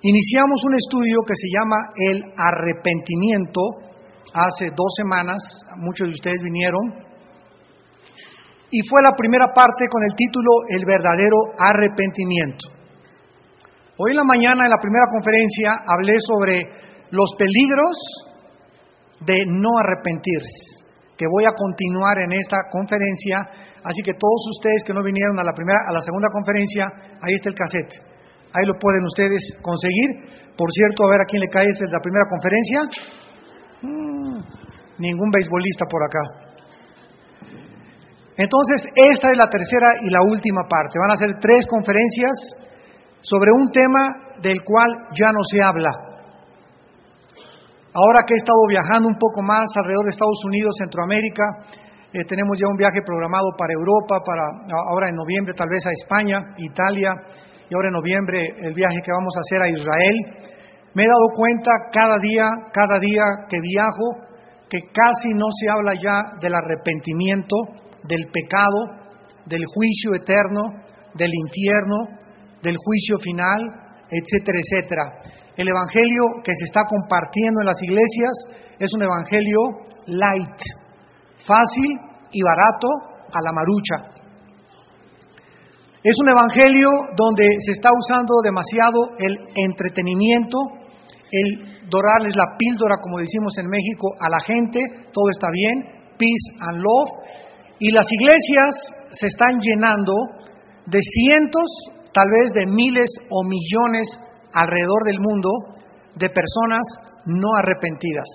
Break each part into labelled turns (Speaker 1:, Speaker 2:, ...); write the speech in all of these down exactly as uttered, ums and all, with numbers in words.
Speaker 1: Iniciamos un estudio que se llama el arrepentimiento hace dos semanas, muchos de ustedes vinieron, y fue la primera parte con el título El verdadero arrepentimiento. Hoy en la mañana, en la primera conferencia, hablé sobre los peligros de no arrepentirse, que voy a continuar en esta conferencia, así que todos ustedes que no vinieron a la primera, a la segunda conferencia, ahí está el cassette, ahí lo pueden ustedes conseguir. Por cierto, a ver a quién le cae desde la primera conferencia. Hmm, ningún beisbolista por acá. Entonces, esta es la tercera y la última parte. Van a ser tres conferencias sobre un tema del cual ya no se habla. Ahora que he estado viajando un poco más alrededor de Estados Unidos, Centroamérica, eh, tenemos ya un viaje programado para Europa, para ahora en noviembre tal vez a España, Italia, y ahora en noviembre el viaje que vamos a hacer a Israel. Me he dado cuenta cada día, cada día que viajo, que casi no se habla ya del arrepentimiento, del pecado, del juicio eterno, del infierno, del juicio final, etcétera, etcétera. El evangelio que se está compartiendo en las iglesias es un evangelio light, fácil y barato a la marucha. Es un evangelio donde se está usando demasiado el entretenimiento, el dorarles la píldora, como decimos en México, a la gente. Todo está bien, peace and love. Y las iglesias se están llenando de cientos, tal vez de miles o millones alrededor del mundo de personas no arrepentidas.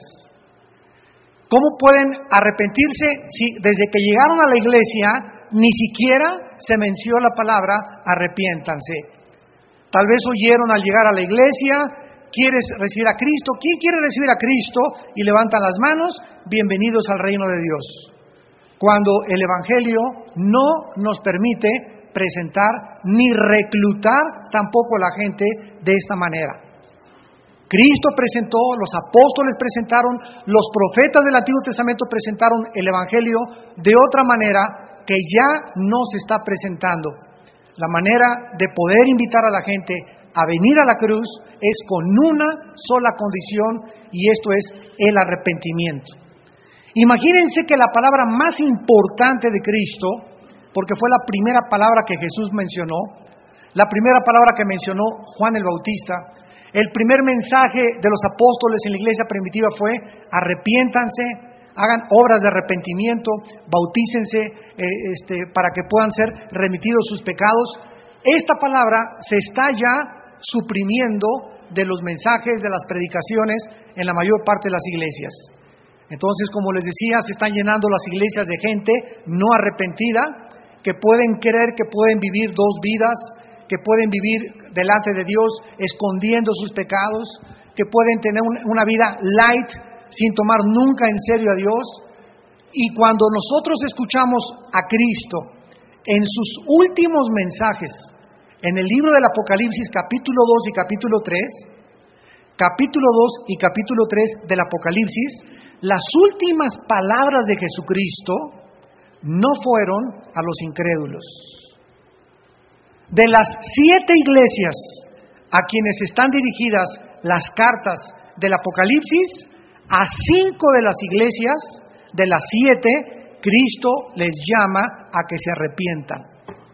Speaker 1: ¿Cómo pueden arrepentirse si desde que llegaron a la iglesia ni siquiera se mencionó la palabra arrepiéntanse? Tal vez oyeron al llegar a la iglesia, ¿quieres recibir a Cristo? ¿Quién quiere recibir a Cristo? Y levantan las manos, bienvenidos al reino de Dios. Cuando el evangelio no nos permite presentar ni reclutar tampoco a la gente de esta manera. Cristo presentó, los apóstoles presentaron, los profetas del Antiguo Testamento presentaron el evangelio de otra manera que ya no se está presentando. La manera de poder invitar a la gente a venir a la cruz es con una sola condición, y esto es el arrepentimiento. Imagínense que la palabra más importante de Cristo, porque fue la primera palabra que Jesús mencionó, la primera palabra que mencionó Juan el Bautista, el primer mensaje de los apóstoles en la iglesia primitiva fue: arrepiéntanse, hagan obras de arrepentimiento, bautícense eh, este, para que puedan ser remitidos sus pecados. Esta palabra se está ya suprimiendo de los mensajes, de las predicaciones en la mayor parte de las iglesias. Entonces, como les decía, se están llenando las iglesias de gente no arrepentida, que pueden creer que pueden vivir dos vidas, que pueden vivir delante de Dios escondiendo sus pecados, que pueden tener una vida light sin tomar nunca en serio a Dios. Y cuando nosotros escuchamos a Cristo en sus últimos mensajes, en el libro del Apocalipsis capítulo dos y capítulo tres, capítulo dos y capítulo tres del Apocalipsis, las últimas palabras de Jesucristo no fueron a los incrédulos. De las siete iglesias a quienes están dirigidas las cartas del Apocalipsis, a cinco de las iglesias, de las siete, Cristo les llama a que se arrepientan.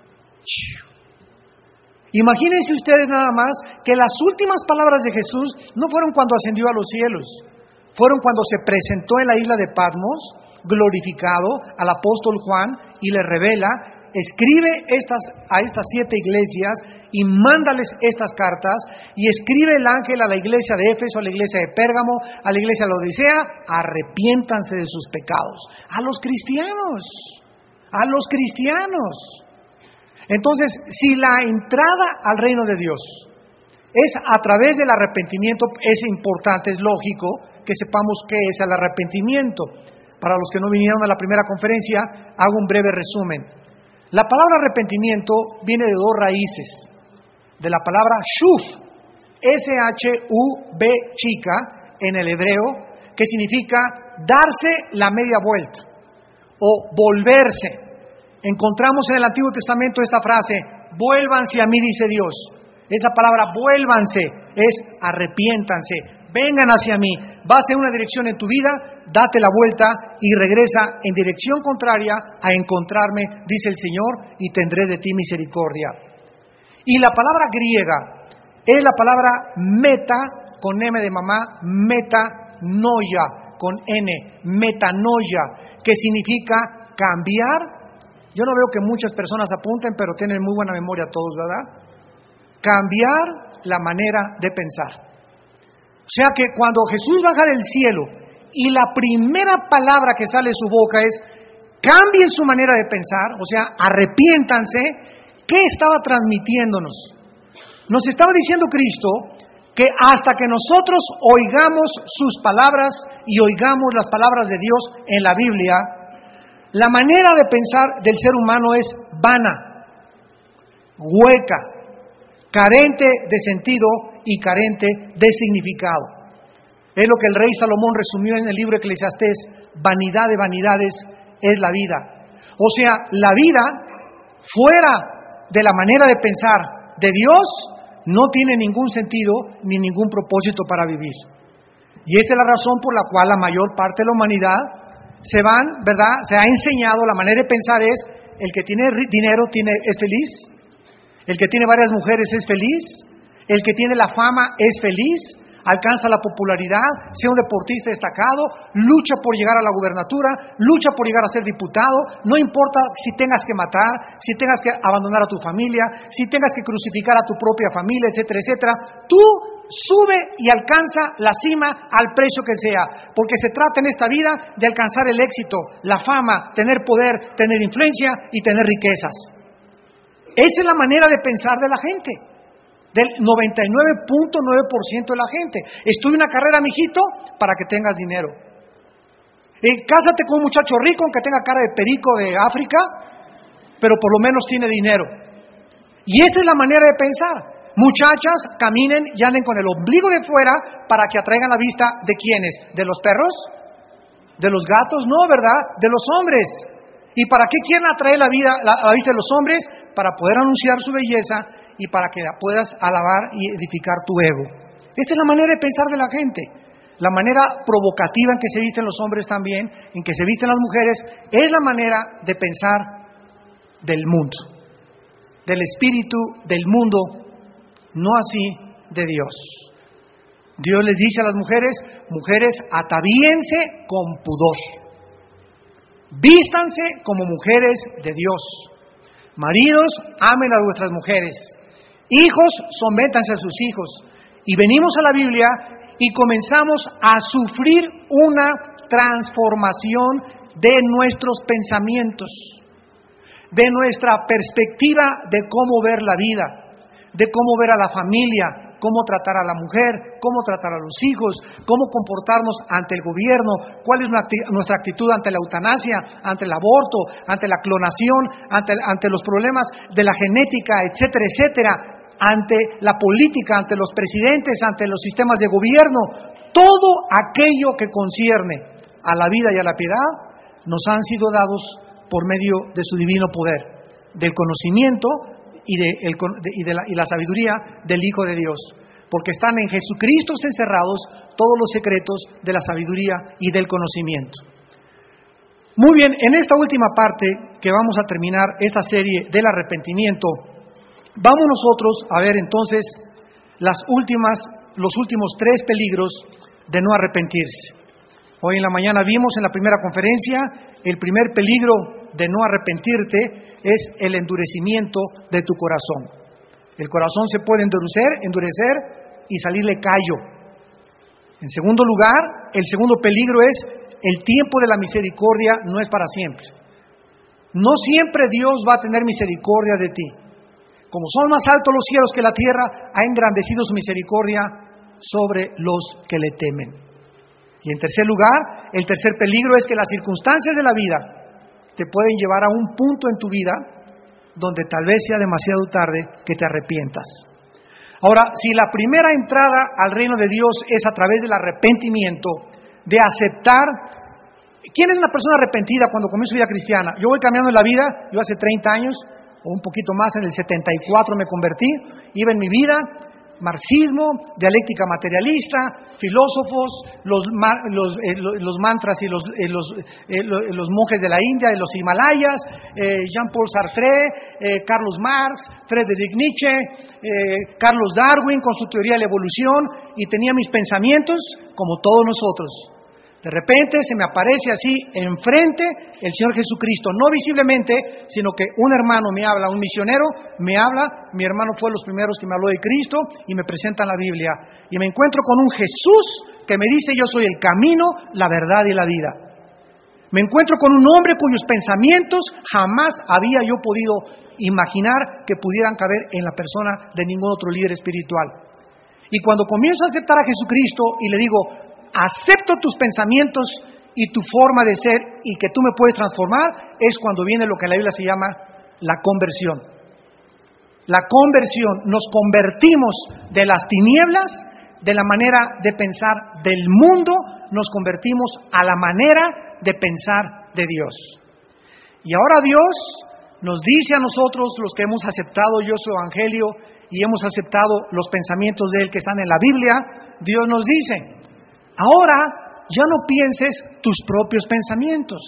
Speaker 1: Imagínense ustedes nada más que las últimas palabras de Jesús no fueron cuando ascendió a los cielos, fueron cuando se presentó en la isla de Patmos, glorificado al apóstol Juan, y le revela: escribe estas, a estas siete iglesias y mándales estas cartas, y escribe el ángel a la iglesia de Éfeso, a la iglesia de Pérgamo, a la iglesia de Laodicea: arrepiéntanse de sus pecados. A los cristianos, a los cristianos. Entonces, si la entrada al reino de Dios es a través del arrepentimiento, es importante, es lógico que sepamos qué es el arrepentimiento. Para los que no vinieron a la primera conferencia, hago un breve resumen. La palabra arrepentimiento viene de dos raíces, de la palabra shuf, S H U B chica, en el hebreo, que significa darse la media vuelta o volverse. Encontramos en el Antiguo Testamento esta frase: vuélvanse a mí, dice Dios. Esa palabra vuélvanse es arrepiéntanse, vengan hacia mí, vas en una dirección en tu vida, date la vuelta y regresa en dirección contraria a encontrarme, dice el Señor, y tendré de ti misericordia. Y la palabra griega es la palabra meta, con M de mamá, metanoia, con N, metanoia, que significa cambiar. Yo no veo que muchas personas apunten, pero tienen muy buena memoria todos, ¿verdad? Cambiar la manera de pensar. O sea que cuando Jesús baja del cielo y la primera palabra que sale de su boca es cambien su manera de pensar, o sea, arrepiéntanse, ¿qué estaba transmitiéndonos? Nos estaba diciendo Cristo que hasta que nosotros oigamos sus palabras y oigamos las palabras de Dios en la Biblia, la manera de pensar del ser humano es vana, hueca, carente de sentido y carente de significado. Es lo que el rey Salomón resumió en el libro de Eclesiastés: vanidad de vanidades es la vida. O sea, la vida fuera de la manera de pensar de Dios no tiene ningún sentido ni ningún propósito para vivir. Y esta es la razón por la cual la mayor parte de la humanidad se van, ¿verdad? Se ha enseñado, la manera de pensar es: el que tiene dinero tiene, es feliz. El que tiene varias mujeres es feliz, el que tiene la fama es feliz, alcanza la popularidad, sea un deportista destacado, lucha por llegar a la gubernatura, lucha por llegar a ser diputado, no importa si tengas que matar, si tengas que abandonar a tu familia, si tengas que crucificar a tu propia familia, etcétera, etcétera. Tú sube y alcanza la cima al precio que sea, porque se trata en esta vida de alcanzar el éxito, la fama, tener poder, tener influencia y tener riquezas. Esa es la manera de pensar de la gente, del noventa y nueve punto nueve por ciento de la gente. Estudia una carrera, mijito, para que tengas dinero. Eh, cásate con un muchacho rico, aunque tenga cara de perico de África, pero por lo menos tiene dinero. Y esa es la manera de pensar. Muchachas caminen y anden con el ombligo de fuera para que atraigan la vista ¿de quiénes? ¿De los perros? ¿De los gatos? No, ¿verdad? De los hombres. ¿Y para qué quieren atraer la, vida, la, la vista de los hombres? Para poder anunciar su belleza y para que la puedas alabar y edificar tu ego. Esta es la manera de pensar de la gente. La manera provocativa en que se visten los hombres también, en que se visten las mujeres, es la manera de pensar del mundo, del espíritu del mundo, no así de Dios. Dios les dice a las mujeres: mujeres, atavíense con pudor. Vístanse como mujeres de Dios. Maridos, amen a vuestras mujeres. Hijos, sométanse a sus hijos. Y venimos a la Biblia y comenzamos a sufrir una transformación de nuestros pensamientos, de nuestra perspectiva de cómo ver la vida, de cómo ver a la familia, cómo tratar a la mujer, cómo tratar a los hijos, cómo comportarnos ante el gobierno, cuál es nuestra actitud ante la eutanasia, ante el aborto, ante la clonación, ante, ante los problemas de la genética, etcétera, etcétera, ante la política, ante los presidentes, ante los sistemas de gobierno. Todo aquello que concierne a la vida y a la piedad nos han sido dados por medio de su divino poder, del conocimiento y de, el, y, de la, y la sabiduría del Hijo de Dios, porque están en Jesucristo encerrados todos los secretos de la sabiduría y del conocimiento. Muy bien, en esta última parte que vamos a terminar esta serie del arrepentimiento, vamos nosotros a ver entonces las últimas, los últimos tres peligros de no arrepentirse. Hoy en la mañana vimos en la primera conferencia el primer peligro de no arrepentirte es el endurecimiento de tu corazón. El corazón se puede endurecer, endurecer y salirle callo. En segundo lugar, el segundo peligro es el tiempo de la misericordia no es para siempre. No siempre Dios va a tener misericordia de ti. Como son más altos los cielos que la tierra, ha engrandecido su misericordia sobre los que le temen. Y en tercer lugar, el tercer peligro es que las circunstancias de la vida te pueden llevar a un punto en tu vida donde tal vez sea demasiado tarde que te arrepientas. Ahora, si la primera entrada al reino de Dios es a través del arrepentimiento, de aceptar... ¿Quién es una persona arrepentida cuando comienza su vida cristiana? Yo voy cambiando en la vida, yo hace treinta años, o un poquito más, en el setenta y cuatro me convertí, iba en mi vida, marxismo, dialéctica materialista, filósofos, los, los, eh, los mantras y los, eh, los, eh, los monjes de la India, de los Himalayas, eh, Jean-Paul Sartre, eh, Carlos Marx, Friedrich Nietzsche, eh, Carlos Darwin con su teoría de la evolución, y tenía mis pensamientos como todos nosotros. De repente se me aparece así enfrente el Señor Jesucristo, no visiblemente, sino que un hermano me habla, un misionero me habla, mi hermano fue de los primeros que me habló de Cristo y me presentan la Biblia. Y me encuentro con un Jesús que me dice: yo soy el camino, la verdad y la vida. Me encuentro con un hombre cuyos pensamientos jamás había yo podido imaginar que pudieran caber en la persona de ningún otro líder espiritual. Y cuando comienzo a aceptar a Jesucristo y le digo: acepto tus pensamientos y tu forma de ser y que tú me puedes transformar, es cuando viene lo que en la Biblia se llama la conversión. La conversión, nos convertimos de las tinieblas, de la manera de pensar del mundo, nos convertimos a la manera de pensar de Dios. Y ahora Dios nos dice a nosotros, los que hemos aceptado yo su evangelio y hemos aceptado los pensamientos de Él que están en la Biblia, Dios nos dice: ahora ya no pienses tus propios pensamientos.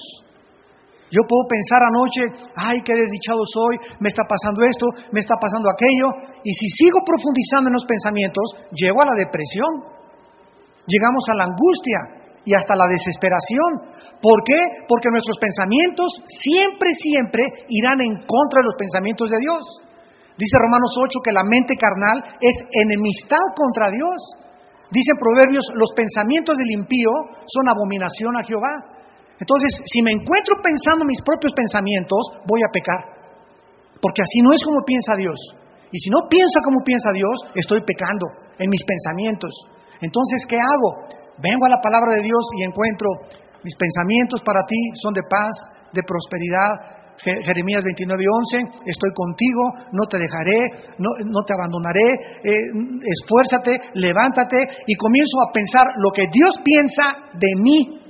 Speaker 1: Yo puedo pensar anoche: ay, qué desdichado soy, me está pasando esto, me está pasando aquello, y si sigo profundizando en los pensamientos, llego a la depresión, llegamos a la angustia y hasta la desesperación. ¿Por qué? Porque nuestros pensamientos siempre, siempre irán en contra de los pensamientos de Dios. Dice Romanos ocho que la mente carnal es enemistad contra Dios. Dice en Proverbios: los pensamientos del impío son abominación a Jehová. Entonces, si me encuentro pensando mis propios pensamientos, voy a pecar. Porque así no es como piensa Dios. Y si no piensa como piensa Dios, estoy pecando en mis pensamientos. Entonces, ¿qué hago? Vengo a la palabra de Dios y encuentro: mis pensamientos para ti son de paz, de prosperidad. Jeremías veintinueve once, estoy contigo, no te dejaré, no, no te abandonaré, eh, esfuérzate, levántate, y comienzo a pensar lo que Dios piensa de mí.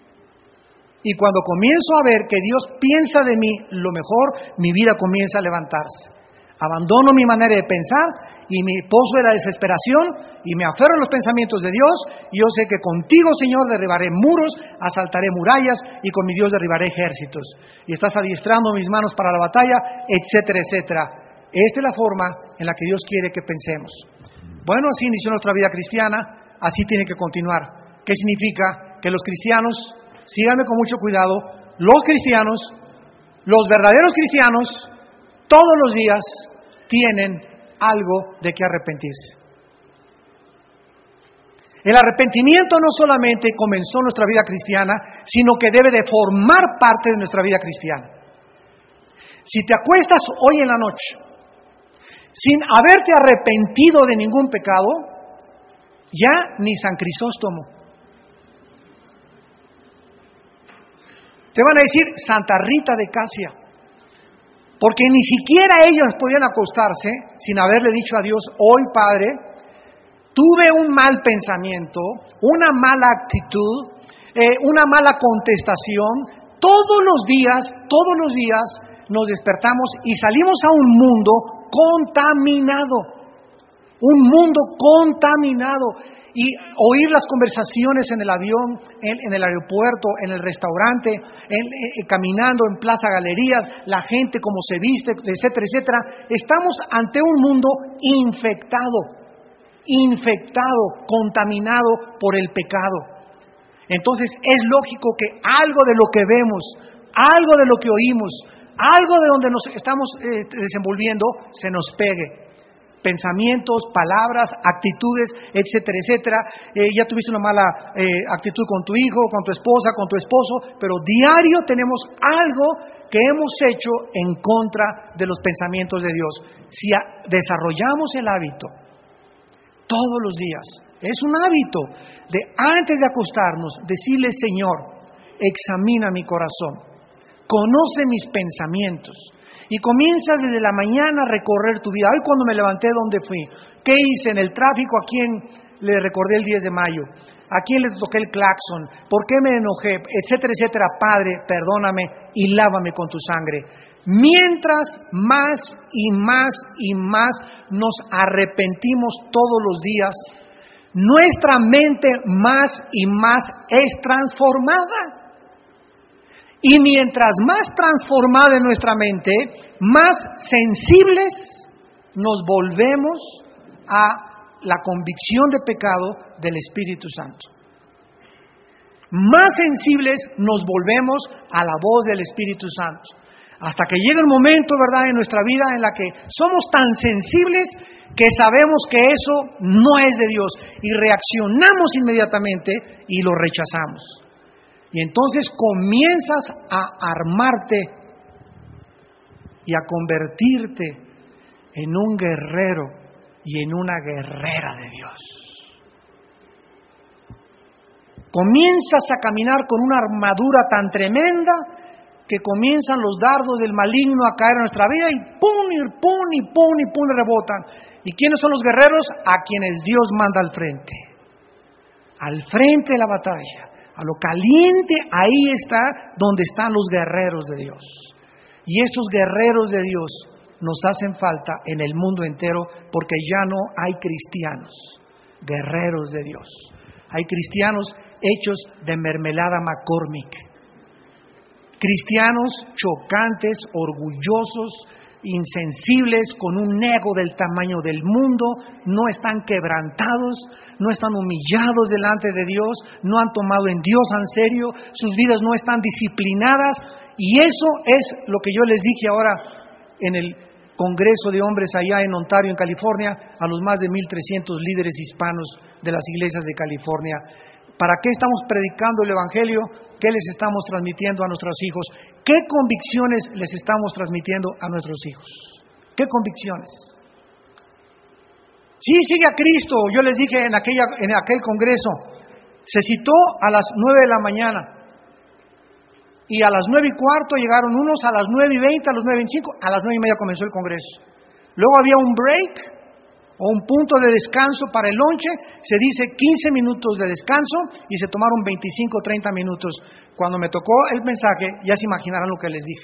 Speaker 1: Y cuando comienzo a ver que Dios piensa de mí lo mejor, mi vida comienza a levantarse. Abandono mi manera de pensar y mi pozo de la desesperación y me aferro a los pensamientos de Dios, y yo sé que contigo, Señor, derribaré muros, asaltaré murallas y con mi Dios derribaré ejércitos. Y estás adiestrando mis manos para la batalla, etcétera, etcétera. Esta es la forma en la que Dios quiere que pensemos. Bueno, así inició nuestra vida cristiana, así tiene que continuar. ¿Qué significa? Que los cristianos, síganme con mucho cuidado, los cristianos, los verdaderos cristianos, todos los días tienen algo de que arrepentirse. El arrepentimiento no solamente comenzó nuestra vida cristiana, sino que debe de formar parte de nuestra vida cristiana. Si te acuestas hoy en la noche sin haberte arrepentido de ningún pecado, ya ni San Crisóstomo. Te van a decir Santa Rita de Casia. Porque ni siquiera ellos podían acostarse sin haberle dicho a Dios: hoy, Padre, tuve un mal pensamiento, una mala actitud, eh, una mala contestación. Todos los días, todos los días nos despertamos y salimos a un mundo contaminado. Un mundo contaminado. Y oír las conversaciones en el avión, en, en el aeropuerto, en el restaurante, en, en, caminando en plaza, galerías, la gente cómo se viste, etcétera, etcétera. Estamos ante un mundo infectado, infectado, contaminado por el pecado. Entonces es lógico que algo de lo que vemos, algo de lo que oímos, algo de donde nos estamos eh, desenvolviendo, se nos pegue. Pensamientos, palabras, actitudes, etcétera, etcétera. Eh, ya tuviste una mala eh, actitud con tu hijo, con tu esposa, con tu esposo, pero diario tenemos algo que hemos hecho en contra de los pensamientos de Dios. Si a, desarrollamos el hábito todos los días, es un hábito de antes de acostarnos decirle: Señor, examina mi corazón, conoce mis pensamientos. Y comienzas desde la mañana a recorrer tu vida. Hoy cuando me levanté, ¿dónde fui? ¿Qué hice en el tráfico? ¿A quién, le recordé el diez de mayo? ¿A quién les toqué el claxon? ¿Por qué me enojé? Etcétera, etcétera. Padre, perdóname y lávame con tu sangre. Mientras más y más y más nos arrepentimos todos los días, nuestra mente más y más es transformada. Y mientras más transformada es nuestra mente, más sensibles nos volvemos a la convicción de pecado del Espíritu Santo. Más sensibles nos volvemos a la voz del Espíritu Santo. Hasta que llega el momento, ¿verdad?, en nuestra vida en la que somos tan sensibles que sabemos que eso no es de Dios y reaccionamos inmediatamente y lo rechazamos. Y entonces comienzas a armarte y a convertirte en un guerrero y en una guerrera de Dios. Comienzas a caminar con una armadura tan tremenda que comienzan los dardos del maligno a caer en nuestra vida y pum, y pum, y pum, y pum, rebotan. ¿Y quiénes son los guerreros? A quienes Dios manda al frente. Al frente de la batalla. A lo caliente, ahí está donde están los guerreros de Dios. Y estos guerreros de Dios nos hacen falta en el mundo entero porque ya no hay cristianos, guerreros de Dios. Hay cristianos hechos de mermelada McCormick. Cristianos chocantes, orgullosos, insensibles, con un ego del tamaño del mundo, no están quebrantados, no están humillados delante de Dios, no han tomado en Dios en serio, sus vidas no están disciplinadas, y eso es lo que yo les dije ahora en el Congreso de Hombres allá en Ontario, en California, a los más de mil trescientos líderes hispanos de las iglesias de California. ¿Para qué estamos predicando el Evangelio? ¿Qué les estamos transmitiendo a nuestros hijos? ¿Qué convicciones les estamos transmitiendo a nuestros hijos? ¿Qué convicciones? Sí, sigue a Cristo. Yo les dije en, aquella, en aquel congreso, se citó a las nueve de la mañana. Y a las nueve y cuarto llegaron unos, a las nueve y veinte, a las nueve y veinticinco, a las nueve y media comenzó el congreso. Luego había un break o un punto de descanso para el lonche, se dice quince minutos de descanso y se tomaron veinticinco o treinta minutos. Cuando me tocó el mensaje, ya se imaginarán lo que les dije.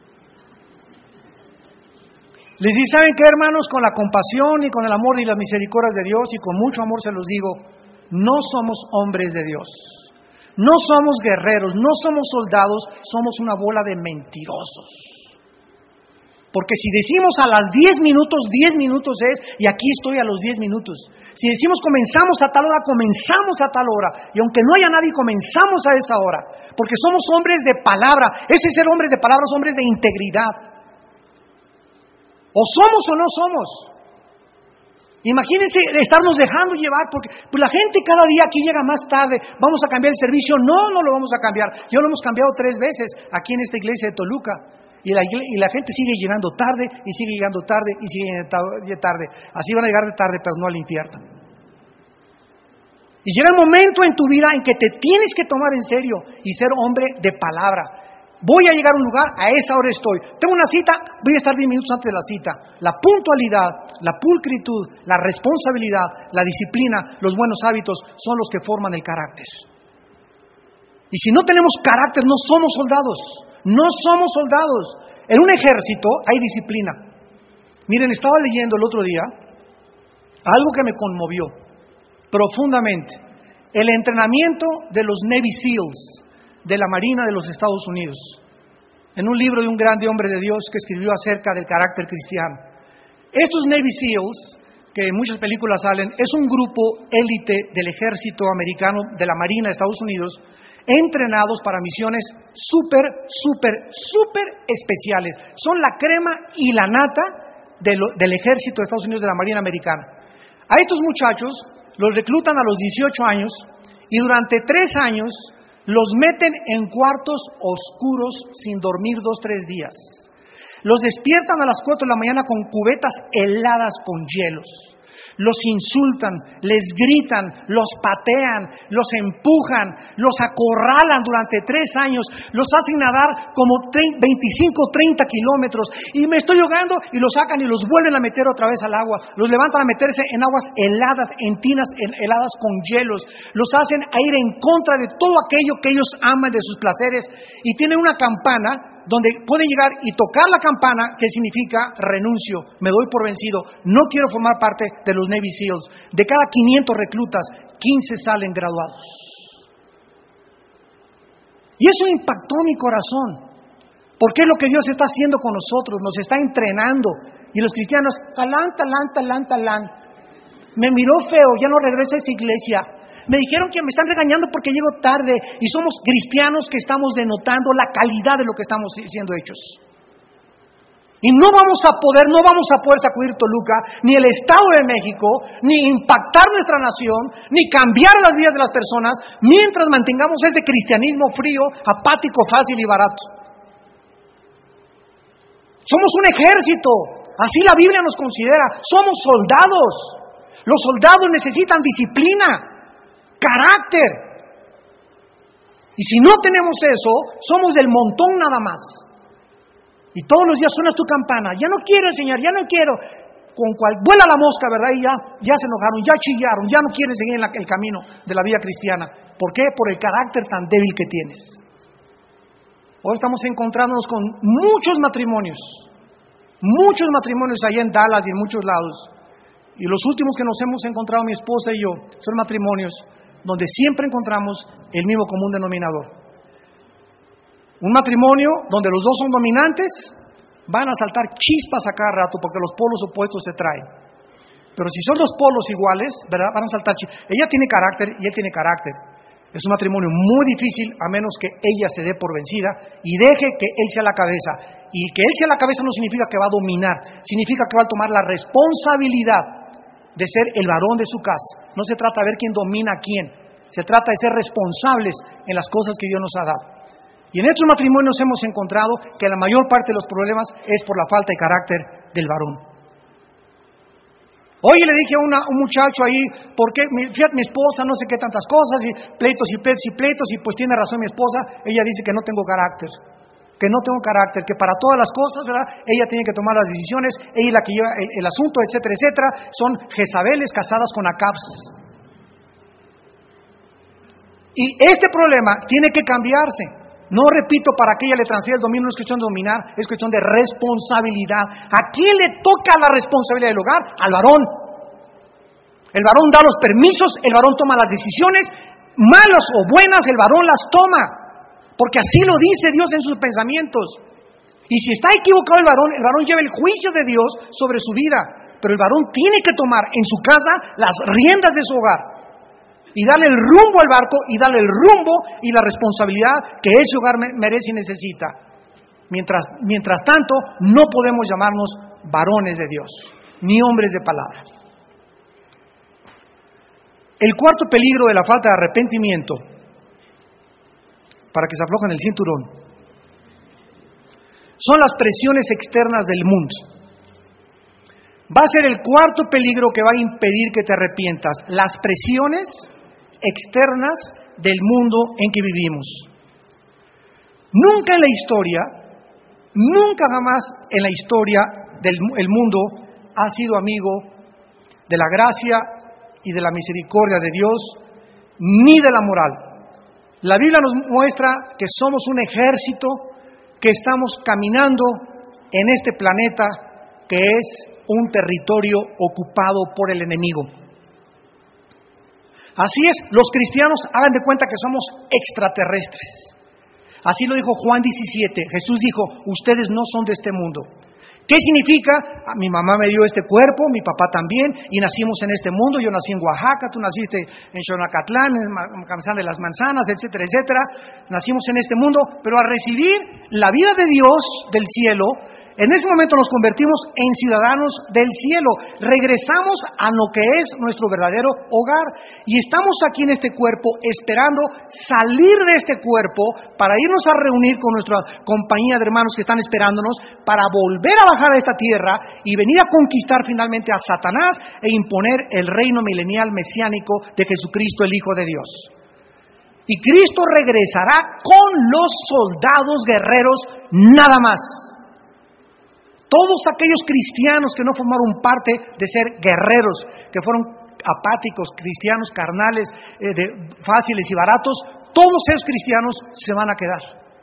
Speaker 1: Les dije, ¿saben qué, hermanos? Con la compasión y con el amor y las misericordias de Dios y con mucho amor se los digo, no somos hombres de Dios. No somos guerreros, no somos soldados, somos una bola de mentirosos. Porque si decimos a las diez minutos, diez minutos es, y aquí estoy a los diez minutos. Si decimos comenzamos a tal hora, comenzamos a tal hora. Y aunque no haya nadie, comenzamos a esa hora. Porque somos hombres de palabra. Ese es ser hombres de palabra, hombres de integridad. O somos o no somos. Imagínense estarnos dejando llevar, porque pues la gente cada día aquí llega más tarde, vamos a cambiar el servicio. No, no lo vamos a cambiar. Ya lo hemos cambiado tres veces aquí en esta iglesia de Toluca. Y la, y la gente sigue llegando tarde, y sigue llegando tarde, y sigue llegando tarde. Así van a llegar de tarde, pero no al infierno. Y llega el momento en tu vida en que te tienes que tomar en serio y ser hombre de palabra. Voy a llegar a un lugar, a esa hora estoy. Tengo una cita, voy a estar diez minutos antes de la cita. La puntualidad, la pulcritud, la responsabilidad, la disciplina, los buenos hábitos son los que forman el carácter. Y si no tenemos carácter, no somos soldados. No somos soldados. En un ejército hay disciplina. Miren, estaba leyendo el otro día algo que me conmovió profundamente. El entrenamiento de los Navy SEALs de la Marina de los Estados Unidos, en un libro de un grande hombre de Dios que escribió acerca del carácter cristiano. Estos Navy SEALs, que en muchas películas salen, es un grupo élite del ejército americano, de la Marina de Estados Unidos, entrenados para misiones súper, súper, súper especiales. Son la crema y la nata de lo, del ejército de Estados Unidos, de la Marina americana. A estos muchachos los reclutan a los dieciocho años y durante tres años los meten en cuartos oscuros sin dormir dos, tres días. Los despiertan a las cuatro de la mañana con cubetas heladas con hielos. los insultan, les gritan, los patean, los empujan, los acorralan durante tres años, los hacen nadar como veinticinco, treinta kilómetros, y me estoy ahogando, y los sacan y los vuelven a meter otra vez al agua, los levantan a meterse en aguas heladas, en tinas heladas con hielos, los hacen a ir en contra de todo aquello que ellos aman, de sus placeres, y tienen una campana donde pueden llegar y tocar la campana, que significa renuncio, me doy por vencido, no quiero formar parte de los Navy SEALs. De cada quinientos reclutas, quince salen graduados. Y eso impactó mi corazón, porque es lo que Dios está haciendo con nosotros, nos está entrenando. Y los cristianos, talán, talán, talán, talán. Me miró feo, ya no regreso a esa iglesia. Me dijeron que me están regañando porque llego tarde, y somos cristianos que estamos denotando la calidad de lo que estamos siendo hechos. Y no vamos a poder, no vamos a poder sacudir Toluca, ni el Estado de México, ni impactar nuestra nación, ni cambiar las vidas de las personas, mientras mantengamos este cristianismo frío, apático, fácil y barato. Somos un ejército, así la Biblia nos considera, somos soldados. Los soldados necesitan disciplina, carácter. Y si no tenemos eso, somos del montón nada más. Y todos los días suena tu campana, ya no quiero enseñar, ya no quiero. Con cual vuela la mosca, ¿verdad? Y ya, ya se enojaron, ya chillaron, ya no quieren seguir en la, el camino de la vida cristiana. ¿Por qué? Por el carácter tan débil que tienes. Hoy estamos encontrándonos con muchos matrimonios, muchos matrimonios allá en Dallas y en muchos lados. Y los últimos que nos hemos encontrado, mi esposa y yo, son matrimonios donde siempre encontramos el mismo común denominador. Un matrimonio donde los dos son dominantes, van a saltar chispas a cada rato porque los polos opuestos se traen. Pero si son dos polos iguales, ¿verdad? Van a saltar chispas. Ella tiene carácter y él tiene carácter. Es un matrimonio muy difícil, a menos que ella se dé por vencida y deje que él sea la cabeza. Y que él sea la cabeza no significa que va a dominar, significa que va a tomar la responsabilidad de ser el varón de su casa. No se trata de ver quién domina a quién, se trata de ser responsables en las cosas que Dios nos ha dado. Y en estos matrimonios hemos encontrado que la mayor parte de los problemas es por la falta de carácter del varón. Hoy le dije a, una, a un muchacho ahí, porque fíjate, mi esposa no sé qué tantas cosas, y pleitos y pleitos y pleitos, y pues tiene razón mi esposa, ella dice que no tengo carácter. que no tengo carácter, que para todas las cosas, ¿verdad? Ella tiene que tomar las decisiones, ella es la que lleva el, el asunto, etcétera, etcétera. Son Jezabeles casadas con Acabs. Y este problema tiene que cambiarse. No repito, para que ella le transfiera el dominio, no es cuestión de dominar, es cuestión de responsabilidad. ¿A quién le toca la responsabilidad del hogar? Al varón. El varón da los permisos, el varón toma las decisiones, malas o buenas, el varón las toma. Porque así lo dice Dios en sus pensamientos. Y si está equivocado el varón, el varón lleva el juicio de Dios sobre su vida. Pero el varón tiene que tomar en su casa las riendas de su hogar y darle el rumbo al barco y darle el rumbo y la responsabilidad que ese hogar merece y necesita. Mientras, mientras tanto, no podemos llamarnos varones de Dios, ni hombres de palabra. El cuarto peligro de la falta de arrepentimiento, para que se aflojen el cinturón, son las presiones externas del mundo. Va a ser el cuarto peligro que va a impedir que te arrepientas, las presiones externas del mundo en que vivimos. Nunca en la historia, nunca jamás en la historia del el mundo ha sido amigo de la gracia y de la misericordia de Dios, ni de la moral. La Biblia nos muestra que somos un ejército que estamos caminando en este planeta que es un territorio ocupado por el enemigo. Así es, los cristianos hagan de cuenta que somos extraterrestres. Así lo dijo Juan diecisiete. Jesús dijo, ustedes no son de este mundo. ¿Qué significa? Mi mamá me dio este cuerpo, mi papá también, y nacimos en este mundo. Yo nací en Oaxaca, tú naciste en Xonacatlán, en Camazán de las Manzanas, etcétera, etcétera. Nacimos en este mundo, pero al recibir la vida de Dios del cielo, En ese momento nos convertimos en ciudadanos del cielo, regresamos a lo que es nuestro verdadero hogar y estamos aquí en este cuerpo esperando salir de este cuerpo para irnos a reunir con nuestra compañía de hermanos que están esperándonos para volver a bajar a esta tierra y venir a conquistar finalmente a Satanás e imponer el reino milenial mesiánico de Jesucristo, el Hijo de Dios. Y Cristo regresará con los soldados guerreros nada más. Todos aquellos cristianos que no formaron parte de ser guerreros, que fueron apáticos, cristianos carnales, eh, de, fáciles y baratos, todos esos cristianos se van a quedar.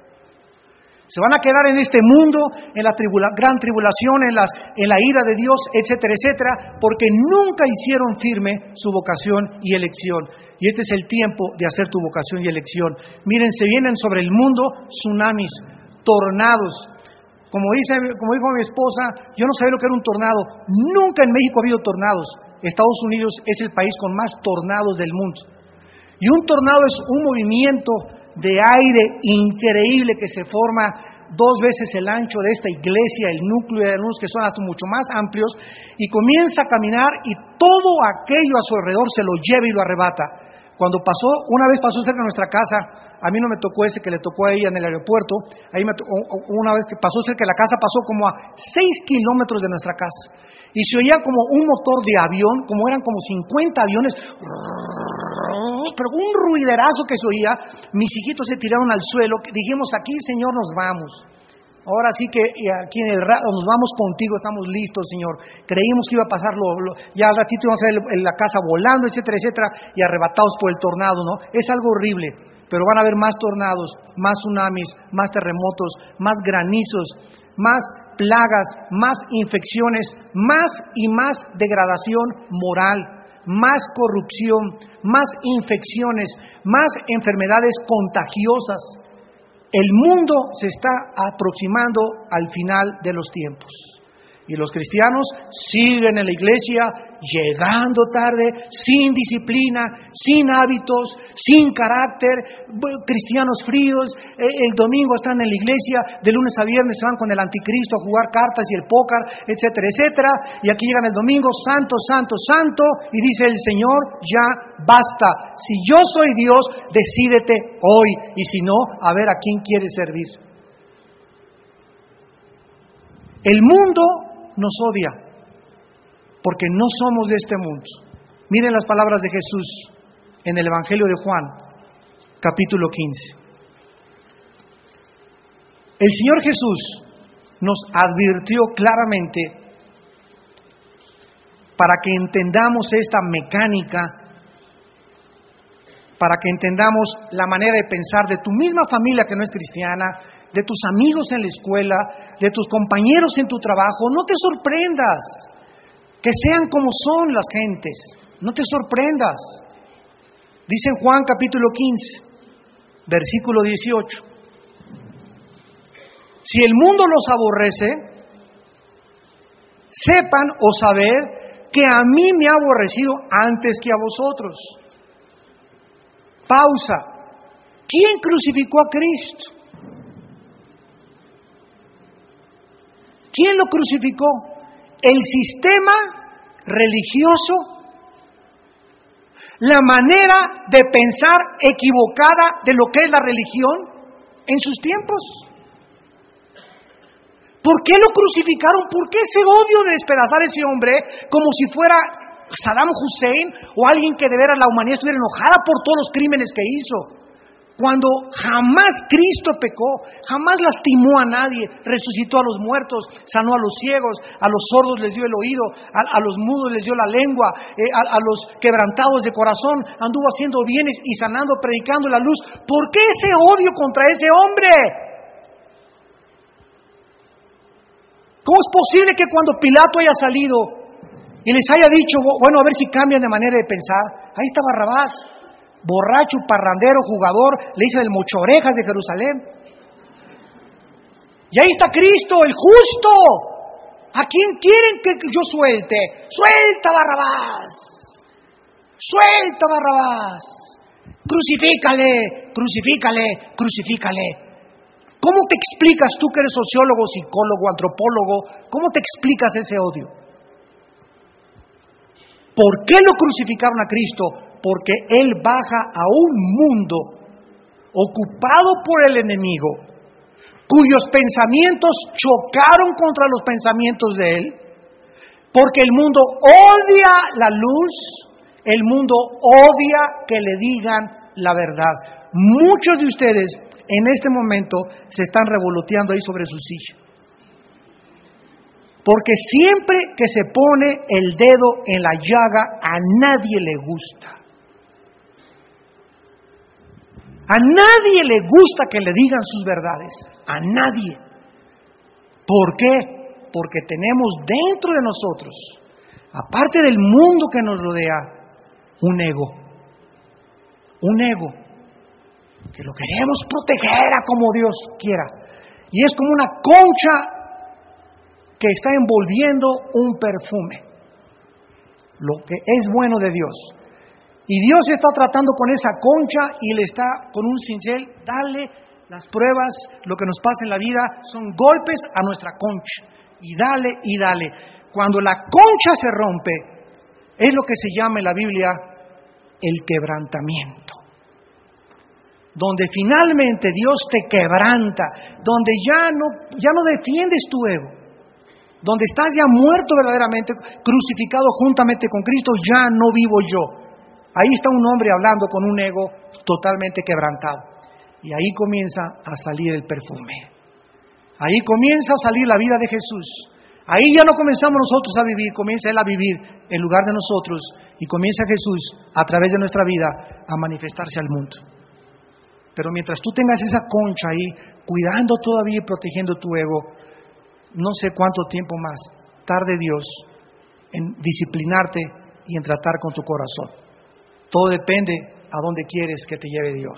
Speaker 1: Se van a quedar en este mundo, en la tribula, gran tribulación, en, las, en la ira de Dios, etcétera, etcétera, porque nunca hicieron firme su vocación y elección. Y este es el tiempo de hacer tu vocación y elección. Miren, se vienen sobre el mundo tsunamis, tornados. Como dice, como dijo mi esposa, yo no sabía lo que era un tornado. Nunca en México ha habido tornados. Estados Unidos es el país con más tornados del mundo. Y un tornado es un movimiento de aire increíble que se forma dos veces el ancho de esta iglesia, el núcleo de algunos que son hasta mucho más amplios, y comienza a caminar y todo aquello a su alrededor se lo lleva y lo arrebata. Cuando pasó, una vez pasó cerca de nuestra casa, a mí no me tocó ese que le tocó a ella en el aeropuerto, ahí me tocó, una vez que pasó cerca de la casa, pasó como a seis kilómetros de nuestra casa, y se oía como un motor de avión, como eran como cincuenta aviones, pero un ruiderazo que se oía. Mis hijitos se tiraron al suelo, dijimos, aquí Señor nos vamos. Ahora sí que aquí en el rato nos vamos contigo, estamos listos, Señor. Creímos que iba a pasar, lo, lo, ya al ratito íbamos a ver la casa volando, etcétera, etcétera, y arrebatados por el tornado, ¿no? Es algo horrible, pero van a haber más tornados, más tsunamis, más terremotos, más granizos, más plagas, más infecciones, más y más degradación moral, más corrupción, más infecciones, más enfermedades contagiosas. El mundo se está aproximando al final de los tiempos. Y los cristianos siguen en la iglesia llegando tarde, sin disciplina, sin hábitos, sin carácter, cristianos fríos. El domingo están en la iglesia, de lunes a viernes se van con el anticristo a jugar cartas y el póker, etcétera, etcétera. Y aquí llegan el domingo, santo, santo, santo, y dice el Señor, ya basta. Si yo soy Dios, decídete hoy, y si no, a ver a quién quieres servir. El mundo nos odia, porque no somos de este mundo. Miren las palabras de Jesús en el Evangelio de Juan, capítulo quince. El Señor Jesús nos advirtió claramente para que entendamos esta mecánica, para que entendamos la manera de pensar de tu misma familia que no es cristiana, de tus amigos en la escuela, de tus compañeros en tu trabajo. No te sorprendas que sean como son las gentes. No te sorprendas. Dice en Juan capítulo quince, versículo dieciocho. Si el mundo los aborrece, sepan o saber que a mí me ha aborrecido antes que a vosotros. Pausa. ¿Quién crucificó a Cristo? ¿Quién lo crucificó? ¿El sistema religioso? ¿La manera de pensar equivocada de lo que es la religión en sus tiempos? ¿Por qué lo crucificaron? ¿Por qué ese odio de despedazar a ese hombre como si fuera Saddam Hussein o alguien que de veras la humanidad estuviera enojada por todos los crímenes que hizo? Cuando jamás Cristo pecó, jamás lastimó a nadie, resucitó a los muertos, sanó a los ciegos, a los sordos les dio el oído, a, a los mudos les dio la lengua, eh, a, a los quebrantados de corazón anduvo haciendo bienes y sanando, predicando la luz. ¿Por qué ese odio contra ese hombre? ¿Cómo es posible que cuando Pilato haya salido y les haya dicho, bueno, a ver si cambian de manera de pensar? Ahí está Barrabás, borracho, parrandero, jugador, le hice el mocho orejas de Jerusalén. Y ahí está Cristo, el justo. ¿A quién quieren que yo suelte? ¡Suelta Barrabás! ¡Suelta Barrabás! Crucifícale, crucifícale, crucifícale. ¿Cómo te explicas tú que eres sociólogo, psicólogo, antropólogo? ¿Cómo te explicas ese odio? ¿Por qué lo crucificaron a Cristo? Porque Él baja a un mundo ocupado por el enemigo, cuyos pensamientos chocaron contra los pensamientos de Él, porque el mundo odia la luz, el mundo odia que le digan la verdad. Muchos de ustedes en este momento se están revoloteando ahí sobre su silla. Porque siempre que se pone el dedo en la llaga, a nadie le gusta. A nadie le gusta que le digan sus verdades. A nadie. ¿Por qué? Porque tenemos dentro de nosotros, aparte del mundo que nos rodea, un ego. Un ego. Que lo queremos proteger a como Dios quiera. Y es como una concha que está envolviendo un perfume. Lo que es bueno de Dios. Y Dios está tratando con esa concha y le está con un cincel, dale las pruebas, lo que nos pasa en la vida son golpes a nuestra concha. Y dale, y dale. Cuando la concha se rompe, es lo que se llama en la Biblia el quebrantamiento. Donde finalmente Dios te quebranta, donde ya no, ya no defiendes tu ego, donde estás ya muerto verdaderamente, crucificado juntamente con Cristo, ya no vivo yo. Ahí está un hombre hablando con un ego totalmente quebrantado. Y ahí comienza a salir el perfume. Ahí comienza a salir la vida de Jesús. Ahí ya no comenzamos nosotros a vivir, comienza Él a vivir en lugar de nosotros. Y comienza Jesús, a través de nuestra vida, a manifestarse al mundo. Pero mientras tú tengas esa concha ahí, cuidando todavía y protegiendo tu ego, no sé cuánto tiempo más tarde Dios en disciplinarte y en tratar con tu corazón. Todo depende a dónde quieres que te lleve Dios.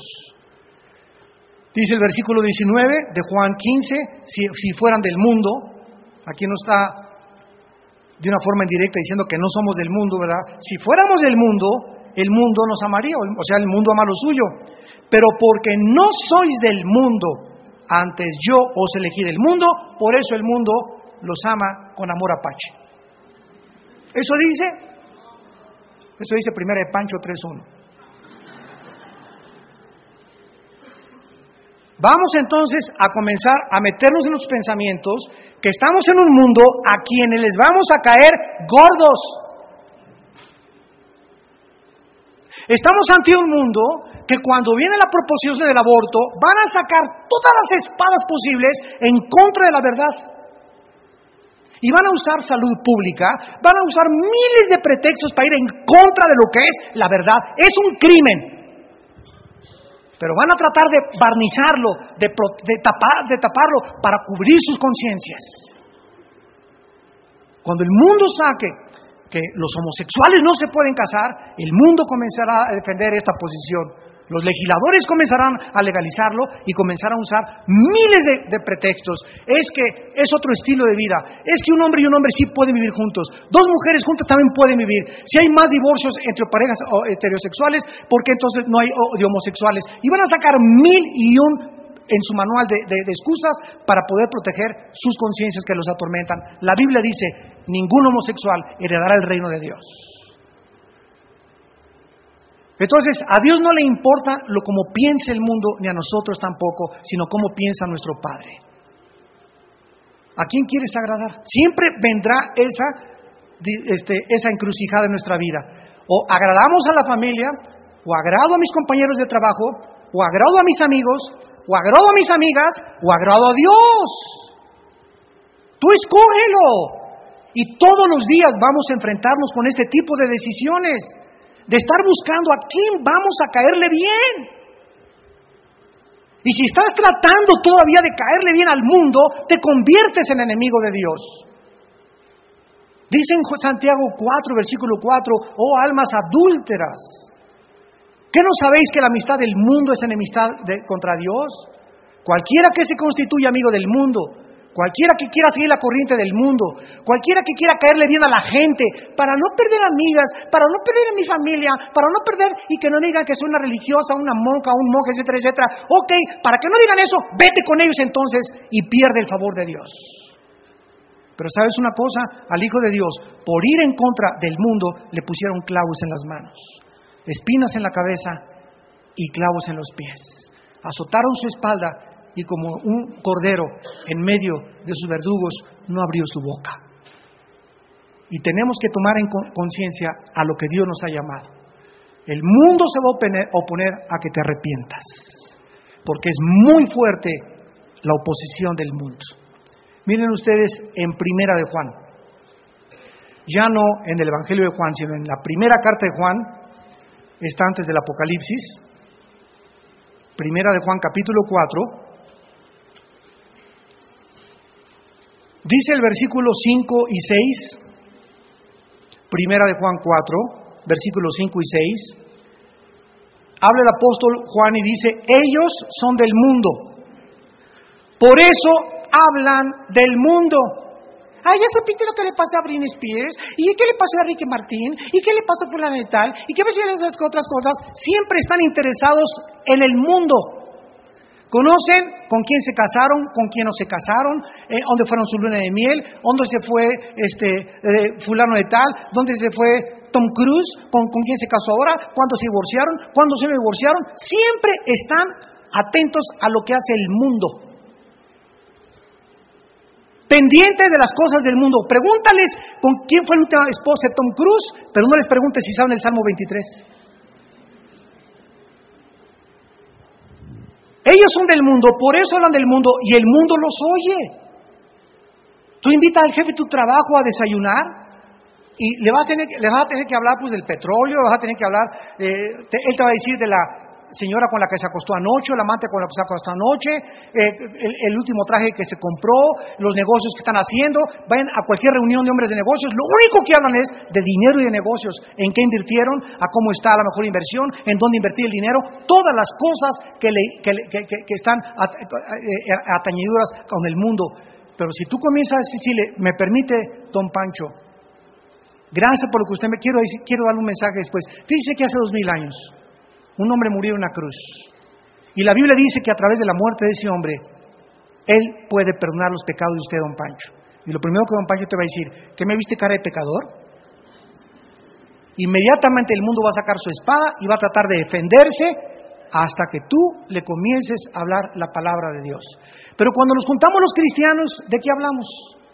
Speaker 1: Dice el versículo diecinueve de Juan quince, si, si fueran del mundo, aquí no está de una forma indirecta diciendo que no somos del mundo, ¿verdad? Si fuéramos del mundo, el mundo nos amaría, o sea, el mundo ama lo suyo. Pero porque no sois del mundo, antes yo os elegí del mundo, por eso el mundo los ama con amor apache. ¿Eso dice? Eso dice primera de Pancho tres uno. Vamos entonces a comenzar a meternos en los pensamientos que estamos en un mundo a quienes les vamos a caer gordos. Estamos ante un mundo que cuando viene la proposición del aborto van a sacar todas las espadas posibles en contra de la verdad. Y van a usar salud pública, van a usar miles de pretextos para ir en contra de lo que es la verdad. Es un crimen. Pero van a tratar de barnizarlo, de, de, tapar, de taparlo para cubrir sus conciencias. Cuando el mundo saque que los homosexuales no se pueden casar, el mundo comenzará a defender esta posición. Los legisladores comenzarán a legalizarlo y comenzarán a usar miles de, de pretextos. Es que es otro estilo de vida. Es que un hombre y un hombre sí pueden vivir juntos. Dos mujeres juntas también pueden vivir. Si hay más divorcios entre parejas heterosexuales, ¿por qué entonces no hay de homosexuales? Y van a sacar mil y un en su manual de, de, de excusas para poder proteger sus conciencias que los atormentan. La Biblia dice, ningún homosexual heredará el reino de Dios. Entonces, a Dios no le importa lo como piense el mundo, ni a nosotros tampoco, sino cómo piensa nuestro Padre. ¿A quién quieres agradar? Siempre vendrá esa, este, esa encrucijada en nuestra vida. O agradamos a la familia, o agrado a mis compañeros de trabajo, o agrado a mis amigos, o agrado a mis amigas, o agrado a Dios. Tú escógelo. Y todos los días vamos a enfrentarnos con este tipo de decisiones. De estar buscando a quién vamos a caerle bien. Y si estás tratando todavía de caerle bien al mundo, te conviertes en enemigo de Dios. Dice en Santiago cuatro, versículo cuatro, oh almas adúlteras, ¿qué no sabéis que la amistad del mundo es enemistad de, contra Dios? Cualquiera que se constituya amigo del mundo, Cualquiera que quiera seguir la corriente del mundo, cualquiera que quiera caerle bien a la gente, para no perder amigas, para no perder a mi familia, para no perder y que no digan que soy una religiosa, una monja, un monje, etcétera, etcétera. Ok, para que no digan eso, vete con ellos entonces y pierde el favor de Dios. Pero ¿sabes una cosa? Al Hijo de Dios, por ir en contra del mundo, le pusieron clavos en las manos, espinas en la cabeza y clavos en los pies. Azotaron su espalda y como un cordero en medio de sus verdugos no abrió su boca. Y tenemos que tomar en conciencia a lo que Dios nos ha llamado. El mundo se va a oponer, oponer a que te arrepientas, porque es muy fuerte la oposición del mundo. Miren ustedes en Primera de Juan, ya no en el Evangelio de Juan, sino en la primera carta de Juan, está antes del Apocalipsis. Primera de Juan capítulo cuatro, dice el versículo cinco y seis, Primera de Juan cuatro, versículos cinco y seis, habla el apóstol Juan y dice, ellos son del mundo, por eso hablan del mundo. Ay, ya supiste lo que le pasa a Britney Spears, y qué le pasó a Ricky Martín, y qué le pasa a fulana de tal, y qué ves esas otras cosas. Siempre están interesados en el mundo. Conocen con quién se casaron, con quién no se casaron, eh, dónde fueron su luna de miel, dónde se fue este eh, fulano de tal, dónde se fue Tom Cruise, con, con quién se casó ahora, cuándo se divorciaron, cuándo se divorciaron. Siempre están atentos a lo que hace el mundo, pendientes de las cosas del mundo. Pregúntales con quién fue la última esposa de Tom Cruise, pero no les preguntes si saben el Salmo veintitrés. Ellos son del mundo, por eso hablan del mundo y el mundo los oye. Tú invitas al jefe de tu trabajo a desayunar y le vas a tener, le vas a tener que hablar pues del petróleo, le vas a tener que hablar, eh, te, él te va a decir de la señora con la que se acostó anoche, la amante con la que se acostó anoche, eh, el, el último traje que se compró, los negocios que están haciendo. Vayan a cualquier reunión de hombres de negocios, lo único que hablan es de dinero y de negocios, en qué invirtieron, a cómo está la mejor inversión, en dónde invertir el dinero, todas las cosas que, le, que, que, que, que están at, atañiduras con el mundo. Pero si tú comienzas a decirle, me permite, don Pancho, gracias por lo que usted me quiero decir, quiero darle un mensaje después. Fíjese que hace dos mil años un hombre murió en una cruz. Y la Biblia dice que a través de la muerte de ese hombre, Él puede perdonar los pecados de usted, don Pancho. Y lo primero que don Pancho te va a decir, ¿qué me viste cara de pecador? Inmediatamente el mundo va a sacar su espada y va a tratar de defenderse hasta que tú le comiences a hablar la palabra de Dios. Pero cuando nos juntamos los cristianos, ¿de qué hablamos?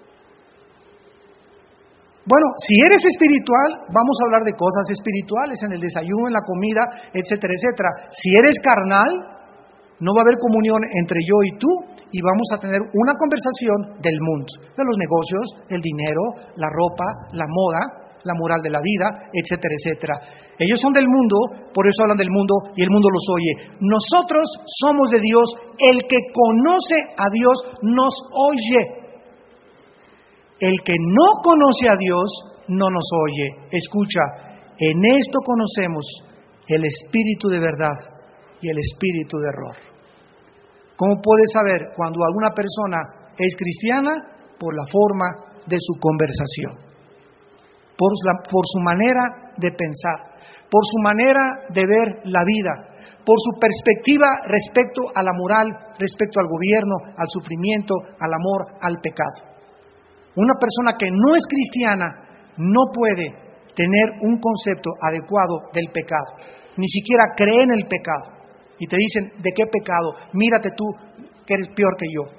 Speaker 1: Bueno, si eres espiritual, vamos a hablar de cosas espirituales en el desayuno, en la comida, etcétera, etcétera. Si eres carnal, no va a haber comunión entre yo y tú y vamos a tener una conversación del mundo, de los negocios, el dinero, la ropa, la moda, la moral de la vida, etcétera, etcétera. Ellos son del mundo, por eso hablan del mundo y el mundo los oye. Nosotros somos de Dios, el que conoce a Dios nos oye. El que no conoce a Dios no nos oye. Escucha, en esto conocemos el espíritu de verdad y el espíritu de error. ¿Cómo puedes saber cuando alguna persona es cristiana? Por la forma de su conversación, por, la, por su manera de pensar, por su manera de ver la vida, por su perspectiva respecto a la moral, respecto al gobierno, al sufrimiento, al amor, al pecado. Una persona que no es cristiana no puede tener un concepto adecuado del pecado, ni siquiera cree en el pecado. Y te dicen, ¿de qué pecado? Mírate tú, que eres peor que yo.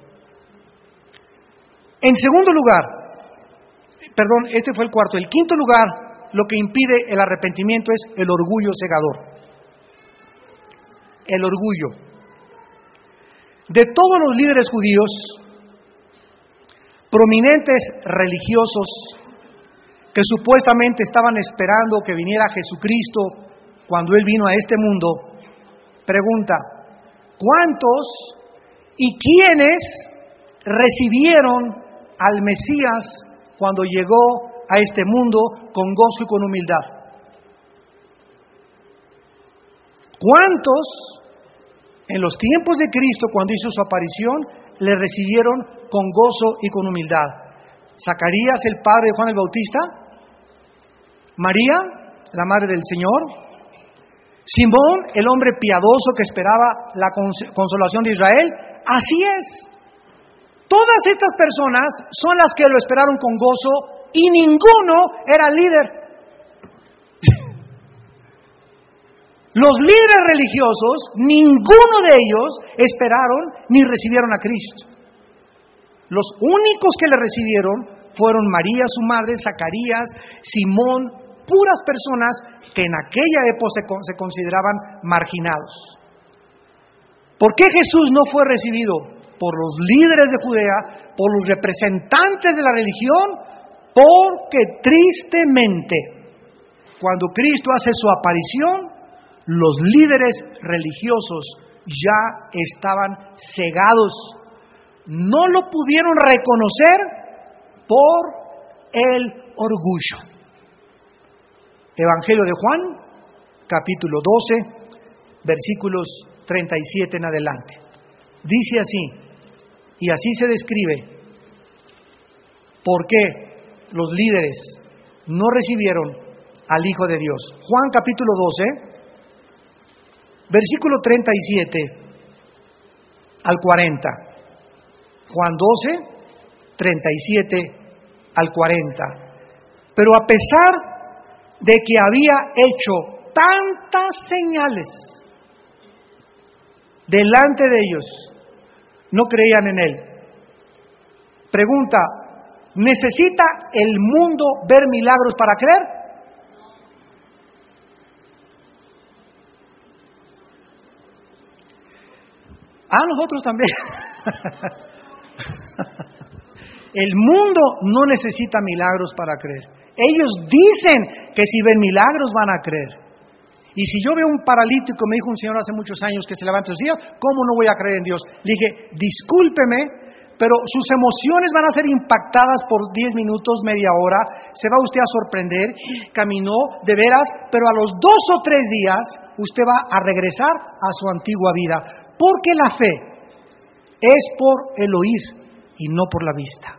Speaker 1: En segundo lugar, perdón, este fue el cuarto. El quinto lugar, lo que impide el arrepentimiento es el orgullo cegador. El orgullo. De todos los líderes judíos, prominentes religiosos que supuestamente estaban esperando que viniera Jesucristo cuando Él vino a este mundo, pregunta, ¿cuántos y quiénes recibieron al Mesías cuando llegó a este mundo con gozo y con humildad? ¿Cuántos en los tiempos de Cristo, cuando hizo su aparición, le recibieron con gozo y con humildad. Zacarías, el padre de Juan el Bautista, María, la madre del Señor, Simón, el hombre piadoso que esperaba la consolación de Israel. Así es. Todas estas personas son las que lo esperaron con gozo y ninguno era líder. Los líderes religiosos, ninguno de ellos esperaron ni recibieron a Cristo. Los únicos que le recibieron fueron María, su madre, Zacarías, Simón, puras personas que en aquella época se consideraban marginados. ¿Por qué Jesús no fue recibido por los líderes de Judea, por los representantes de la religión? Porque tristemente, cuando Cristo hace su aparición, los líderes religiosos ya estaban cegados. No lo pudieron reconocer por el orgullo. Evangelio de Juan, capítulo doce, versículos treinta y siete en adelante. Dice así, y así se describe por qué los líderes no recibieron al Hijo de Dios. Juan capítulo doce, versículo treinta y siete al cuarenta. Juan doce, treinta y siete al cuarenta. Pero a pesar de que había hecho tantas señales delante de ellos, no creían en Él. Pregunta, ¿necesita el mundo ver milagros para creer? Ah, nosotros también. El mundo no necesita milagros para creer. Ellos dicen que si ven milagros van a creer. Y si yo veo un paralítico, me dijo un señor hace muchos años que se levanta y decía, ¿cómo no voy a creer en Dios? Le dije, discúlpeme, pero sus emociones van a ser impactadas por diez minutos, media hora, se va usted a sorprender, caminó de veras, pero a los dos o tres días usted va a regresar a su antigua vida. Porque la fe es por el oír y no por la vista.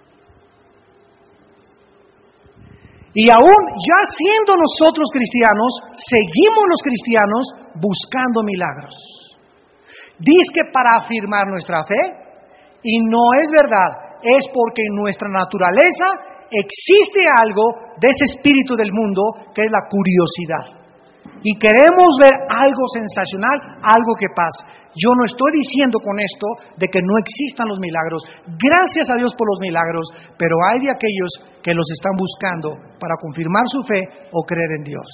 Speaker 1: Y aún ya siendo nosotros cristianos, seguimos los cristianos buscando milagros. Dice que para afirmar nuestra fe, y no es verdad, es porque en nuestra naturaleza existe algo de ese espíritu del mundo que es la curiosidad. Y queremos ver algo sensacional, algo que pasa. Yo no estoy diciendo con esto de que no existan los milagros. Gracias a Dios por los milagros, pero hay de aquellos que los están buscando para confirmar su fe o creer en Dios.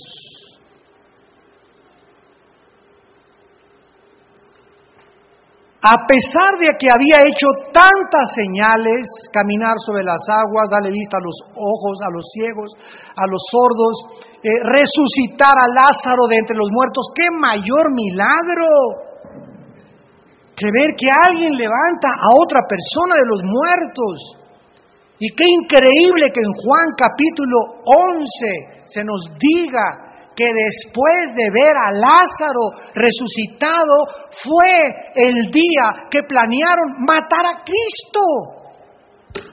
Speaker 1: A pesar de que había hecho tantas señales, caminar sobre las aguas, darle vista a los ojos, a los ciegos, a los sordos, eh, resucitar a Lázaro de entre los muertos, ¡qué mayor milagro! Que ver que alguien levanta a otra persona de los muertos. Y qué increíble que en Juan capítulo once se nos diga que después de ver a Lázaro resucitado, fue el día que planearon matar a Cristo.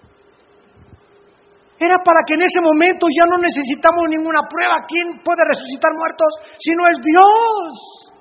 Speaker 1: Era para que en ese momento ya no necesitamos ninguna prueba. ¿Quién puede resucitar muertos si no es Dios?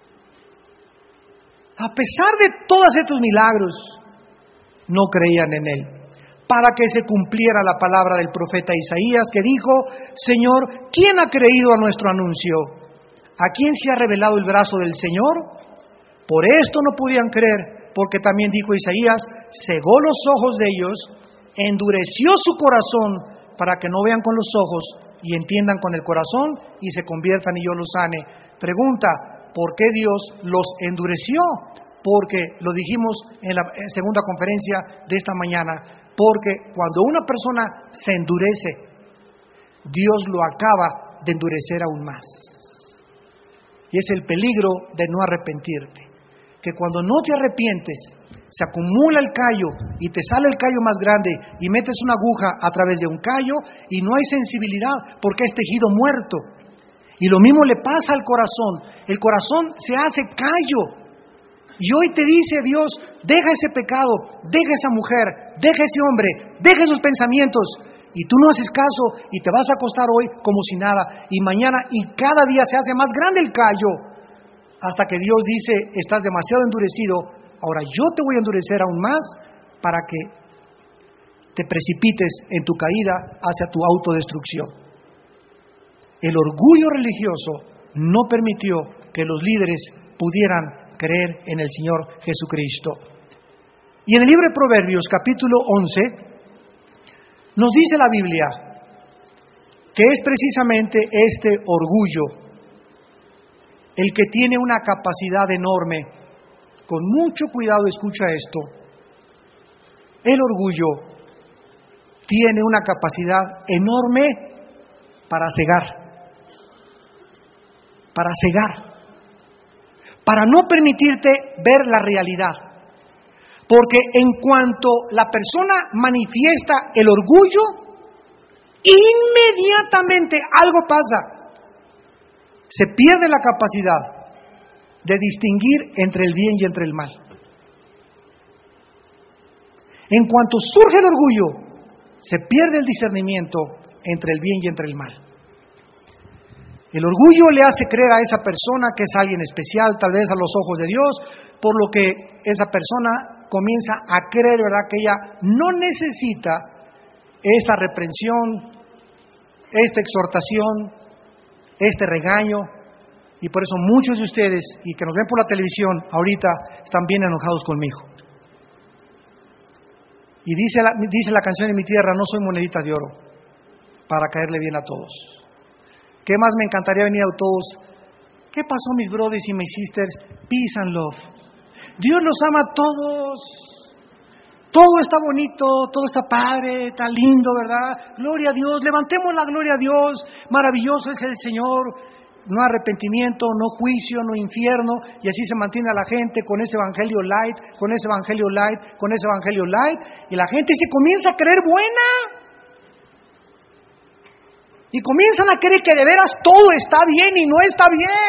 Speaker 1: A pesar de todos estos milagros, no creían en Él. Para que se cumpliera la palabra del profeta Isaías que dijo, Señor, ¿quién ha creído a nuestro anuncio? ¿A quién se ha revelado el brazo del Señor? Por esto no podían creer, porque también dijo Isaías, cegó los ojos de ellos, endureció su corazón para que no vean con los ojos y entiendan con el corazón y se conviertan y yo los sane. Pregunta, ¿por qué Dios los endureció? Porque lo dijimos en la segunda conferencia de esta mañana. Porque cuando una persona se endurece, Dios lo acaba de endurecer aún más. Y es el peligro de no arrepentirte. Que cuando no te arrepientes, se acumula el callo y te sale el callo más grande y metes una aguja a través de un callo y no hay sensibilidad porque es tejido muerto. Y lo mismo le pasa al corazón. El corazón se hace callo. Y hoy te dice Dios, deja ese pecado, deja esa mujer, deja ese hombre, deja esos pensamientos. Y tú no haces caso y te vas a acostar hoy como si nada. Y mañana y cada día se hace más grande el callo. Hasta que Dios dice, estás demasiado endurecido, ahora yo te voy a endurecer aún más para que te precipites en tu caída hacia tu autodestrucción. El orgullo religioso no permitió que los líderes pudieran creer en el Señor Jesucristo. Y en el libro de Proverbios, capítulo once, nos dice la Biblia que es precisamente este orgullo el que tiene una capacidad enorme. Con mucho cuidado escucha esto. El orgullo tiene una capacidad enorme para cegar, para cegar, para no permitirte ver la realidad. Porque en cuanto la persona manifiesta el orgullo, inmediatamente algo pasa. Se pierde la capacidad de distinguir entre el bien y entre el mal. En cuanto surge el orgullo, se pierde el discernimiento entre el bien y entre el mal. El orgullo le hace creer a esa persona que es alguien especial, tal vez a los ojos de Dios, por lo que esa persona comienza a creer, ¿verdad?, que ella no necesita esta reprensión, esta exhortación, este regaño, y por eso muchos de ustedes, y que nos ven por la televisión, ahorita están bien enojados conmigo. Y dice la, dice la canción de mi tierra, no soy monedita de oro, para caerle bien a todos. ¿Qué más me encantaría venir a todos? ¿Qué pasó, mis brothers y mis sisters? Peace and love. Dios los ama a todos. Todo está bonito, todo está padre, está lindo, ¿verdad? Gloria a Dios, levantemos la gloria a Dios. Maravilloso es el Señor. No arrepentimiento, no juicio, no infierno. Y así se mantiene a la gente con ese evangelio light, con ese evangelio light, con ese evangelio light. Y la gente se comienza a creer buena. Y comienzan a creer que de veras todo está bien y no está bien.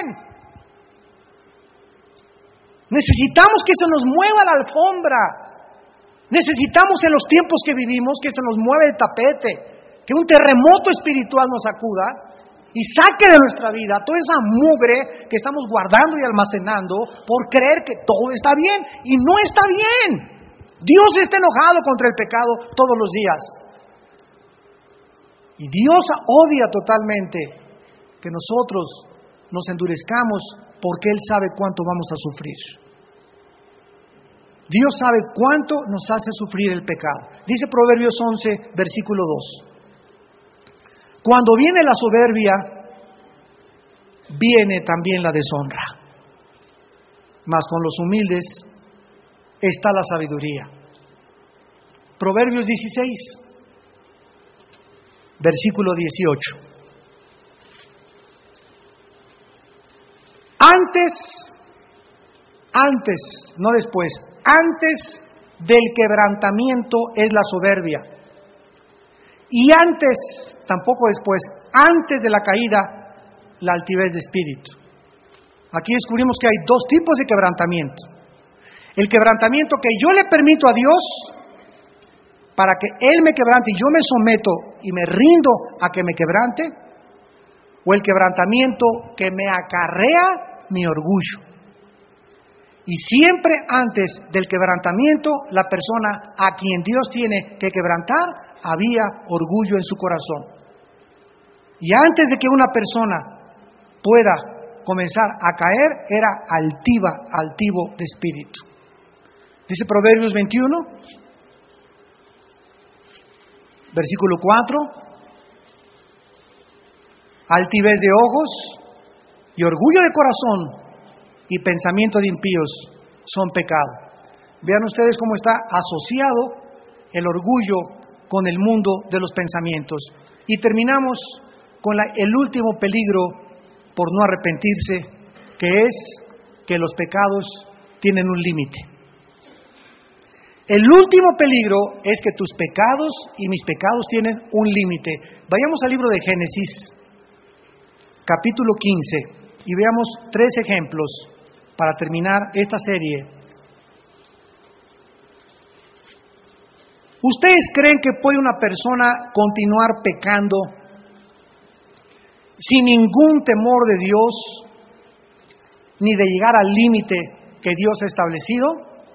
Speaker 1: Necesitamos que se nos mueva la alfombra. Necesitamos en los tiempos que vivimos que se nos mueva el tapete, que un terremoto espiritual nos sacuda y saque de nuestra vida toda esa mugre que estamos guardando y almacenando por creer que todo está bien y no está bien. Dios está enojado contra el pecado todos los días. Y Dios odia totalmente que nosotros nos endurezcamos porque Él sabe cuánto vamos a sufrir. Dios sabe cuánto nos hace sufrir el pecado. Dice Proverbios once, versículo dos. Cuando viene la soberbia, viene también la deshonra. Mas con los humildes está la sabiduría. Proverbios dieciséis, versículo dieciocho. Antes, antes, no después, antes del quebrantamiento es la soberbia. Y antes, tampoco después, antes de la caída, la altivez de espíritu. Aquí descubrimos que hay dos tipos de quebrantamiento. El quebrantamiento que yo le permito a Dios para que Él me quebrante y yo me someto y me rindo a que me quebrante, o el quebrantamiento que me acarrea mi orgullo. Y siempre antes del quebrantamiento, la persona a quien Dios tiene que quebrantar, había orgullo en su corazón. Y antes de que una persona pueda comenzar a caer, era altiva, altivo de espíritu. Dice Proverbios veintiuno, versículo cuatro, altivez de ojos y orgullo de corazón y pensamiento de impíos son pecado. Vean ustedes cómo está asociado el orgullo con el mundo de los pensamientos. Y terminamos con la, el último peligro por no arrepentirse, que es que los pecados tienen un límite. El último peligro es que tus pecados y mis pecados tienen un límite. Vayamos al libro de Génesis, capítulo quince, y veamos tres ejemplos para terminar esta serie ¿Ustedes creen que puede una persona continuar pecando sin ningún temor de Dios, ni de llegar al límite que Dios ha establecido?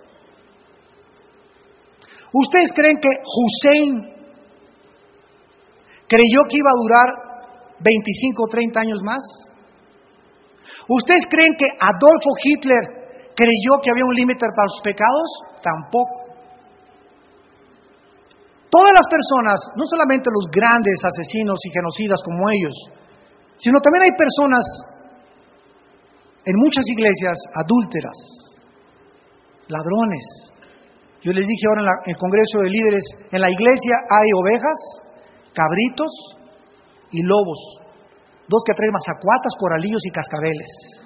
Speaker 1: ¿Ustedes creen que Hussein creyó que iba a durar veinticinco o treinta años más? ¿Ustedes creen que Adolfo Hitler creyó que había un límite para sus pecados? Tampoco. Todas las personas, no solamente los grandes asesinos y genocidas como ellos, sino también hay personas en muchas iglesias adúlteras, ladrones. Yo les dije ahora en la, el Congreso de Líderes, en la iglesia hay ovejas, cabritos y lobos, dos que traen mazacuatas, coralillos y cascabeles.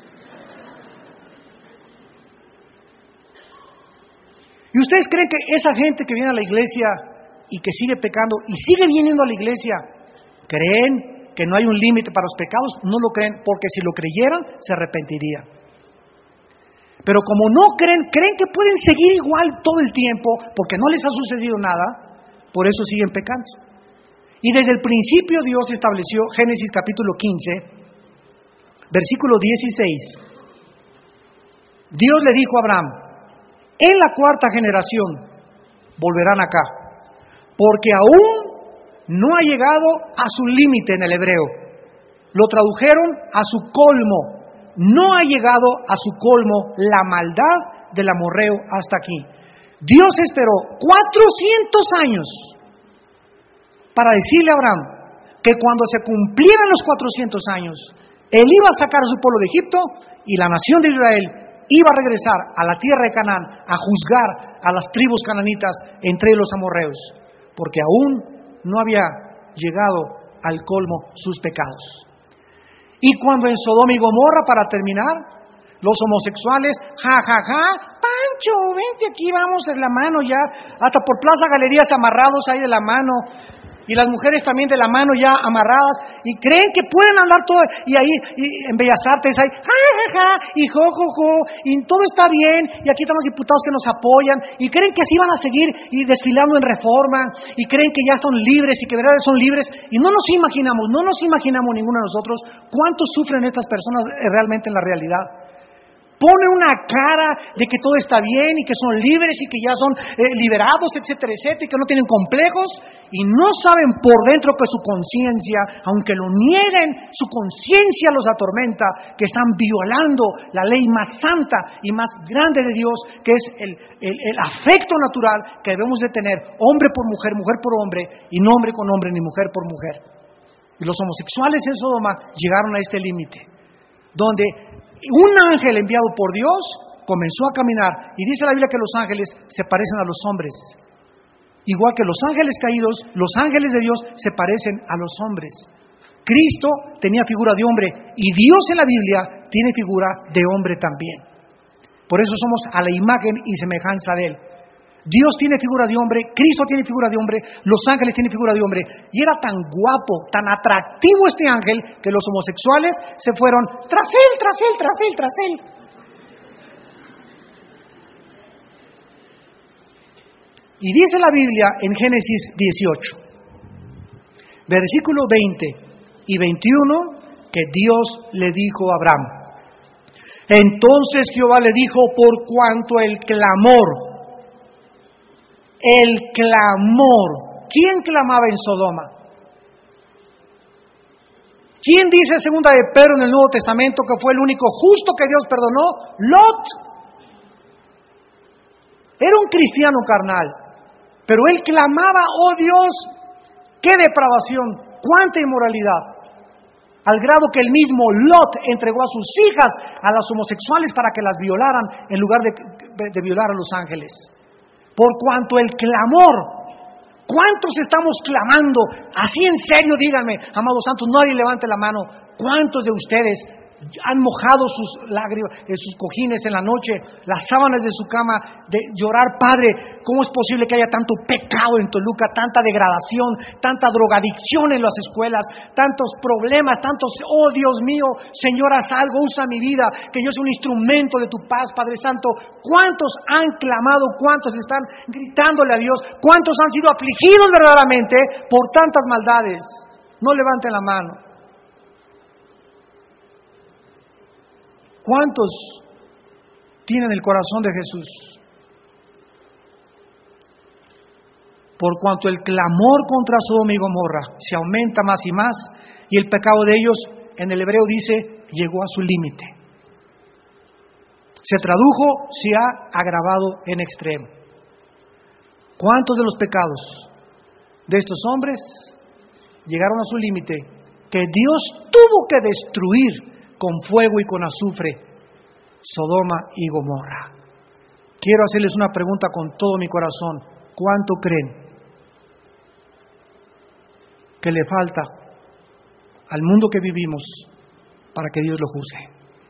Speaker 1: ¿Y ustedes creen que esa gente que viene a la iglesia y que sigue pecando y sigue viniendo a la iglesia, creen que no hay un límite para los pecados? No lo creen, porque si lo creyeran, se arrepentirían. Pero como no creen, creen que pueden seguir igual todo el tiempo, porque no les ha sucedido nada, por eso siguen pecando. Y desde el principio Dios estableció, Génesis capítulo quince, versículo dieciséis, Dios le dijo a Abraham: en la cuarta generación volverán acá, porque aún no ha llegado a su límite en el hebreo. Lo tradujeron a su colmo. No ha llegado a su colmo la maldad del amorreo hasta aquí. Dios esperó cuatrocientos años para decirle a Abraham que cuando se cumplieran los cuatrocientos años, él iba a sacar a su pueblo de Egipto y la nación de Israel iba a regresar a la tierra de Canaán a juzgar a las tribus cananitas entre los amorreos, porque aún no había llegado al colmo sus pecados. Y cuando en Sodoma y Gomorra, para terminar, los homosexuales, ja, ja, ja, Pancho, vente aquí, vamos en la mano ya, hasta por Plaza Galerías amarrados ahí de la mano, y las mujeres también de la mano ya amarradas, y creen que pueden andar todo, y ahí y en Bellas Artes hay, ja, ja, ja, y jo, jo, jo, y todo está bien, y aquí están los diputados que nos apoyan, y creen que así van a seguir y desfilando en Reforma, y creen que ya son libres, y que de verdad son libres, y no nos imaginamos, no nos imaginamos ninguno de nosotros cuánto sufren estas personas realmente en la realidad. Pone una cara de que todo está bien y que son libres y que ya son eh, liberados, etcétera, etcétera, y que no tienen complejos, y no saben por dentro que su conciencia, aunque lo nieguen, su conciencia los atormenta, que están violando la ley más santa y más grande de Dios, que es el, el, el afecto natural que debemos de tener, hombre por mujer, mujer por hombre, y no hombre con hombre ni mujer por mujer. Y los homosexuales en Sodoma llegaron a este límite, donde un ángel enviado por Dios comenzó a caminar, y dice la Biblia que los ángeles se parecen a los hombres. Igual que los ángeles caídos, los ángeles de Dios se parecen a los hombres. Cristo tenía figura de hombre, y Dios en la Biblia tiene figura de hombre también. Por eso somos a la imagen y semejanza de Él. Dios tiene figura de hombre, Cristo tiene figura de hombre, los ángeles tienen figura de hombre. Y era tan guapo, tan atractivo este ángel, que los homosexuales se fueron tras él, tras él, tras él, tras él. Y dice la Biblia en Génesis dieciocho, versículo veinte y veintiuno, que Dios le dijo a Abraham: entonces Jehová le dijo, por cuanto el clamor, el clamor, ¿quién clamaba en Sodoma? ¿Quién dice segunda de Pedro en el Nuevo Testamento que fue el único justo que Dios perdonó? Lot. Era un cristiano carnal, pero él clamaba: oh Dios, qué depravación, cuánta inmoralidad, al grado que el mismo Lot entregó a sus hijas a las homosexuales para que las violaran en lugar de, de violar a los ángeles. Por cuanto el clamor, ¿cuántos estamos clamando? Así en serio, díganme, amados santos, nadie levante la mano. ¿Cuántos de ustedes han mojado sus lágrimas, eh, sus cojines en la noche, las sábanas de su cama, de llorar, Padre, ¿cómo es posible que haya tanto pecado en Toluca, tanta degradación, tanta drogadicción en las escuelas, tantos problemas, tantos, oh Dios mío, Señor, haz algo, usa mi vida, que yo sea un instrumento de tu paz, Padre Santo? ¿Cuántos han clamado, cuántos están gritándole a Dios, cuántos han sido afligidos verdaderamente por tantas maldades? No levanten la mano. ¿Cuántos tienen el corazón de Jesús? Por cuanto el clamor contra Sodoma y Gomorra se aumenta más y más, y el pecado de ellos, en el hebreo dice, llegó a su límite. Se tradujo, se ha agravado en extremo. ¿Cuántos de los pecados de estos hombres llegaron a su límite que Dios tuvo que destruir con fuego y con azufre Sodoma y Gomorra? Quiero hacerles una pregunta con todo mi corazón. ¿Cuánto creen que le falta al mundo que vivimos para que Dios lo juzgue?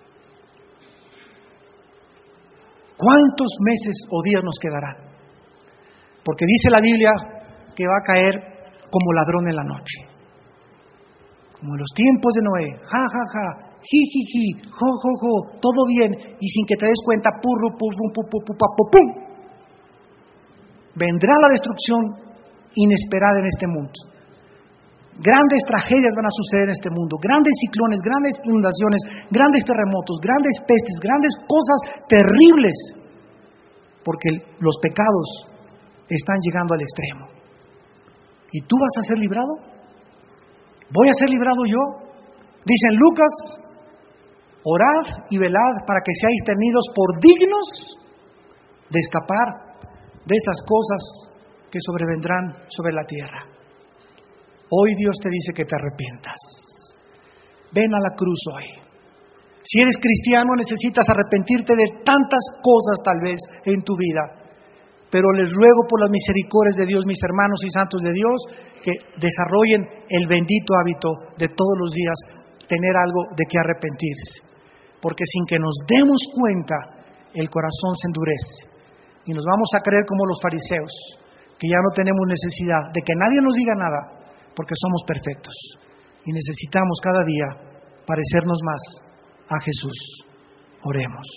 Speaker 1: ¿Cuántos meses o días nos quedarán? Porque dice la Biblia que va a caer como ladrón en la noche. Como en los tiempos de Noé, ja, ja, ja, ji, ji, ji, jo, jo, jo, todo bien, y sin que te des cuenta, purru, purru, pu, pu, pu, pu, pu, pum. Vendrá la destrucción inesperada en este mundo. Grandes tragedias van a suceder en este mundo, grandes ciclones, grandes inundaciones, grandes terremotos, grandes pestes, grandes cosas terribles, porque los pecados están llegando al extremo. ¿Y tú vas a ser librado? ¿Voy a ser librado yo? Dice en Lucas, orad y velad para que seáis tenidos por dignos de escapar de estas cosas que sobrevendrán sobre la tierra. Hoy Dios te dice que te arrepientas. Ven a la cruz hoy. Si eres cristiano, necesitas arrepentirte de tantas cosas tal vez en tu vida. Pero les ruego por las misericordias de Dios, mis hermanos y santos de Dios, que desarrollen el bendito hábito de todos los días tener algo de qué arrepentirse. Porque sin que nos demos cuenta, el corazón se endurece. Y nos vamos a creer como los fariseos, que ya no tenemos necesidad de que nadie nos diga nada, porque somos perfectos. Y necesitamos cada día parecernos más a Jesús. Oremos.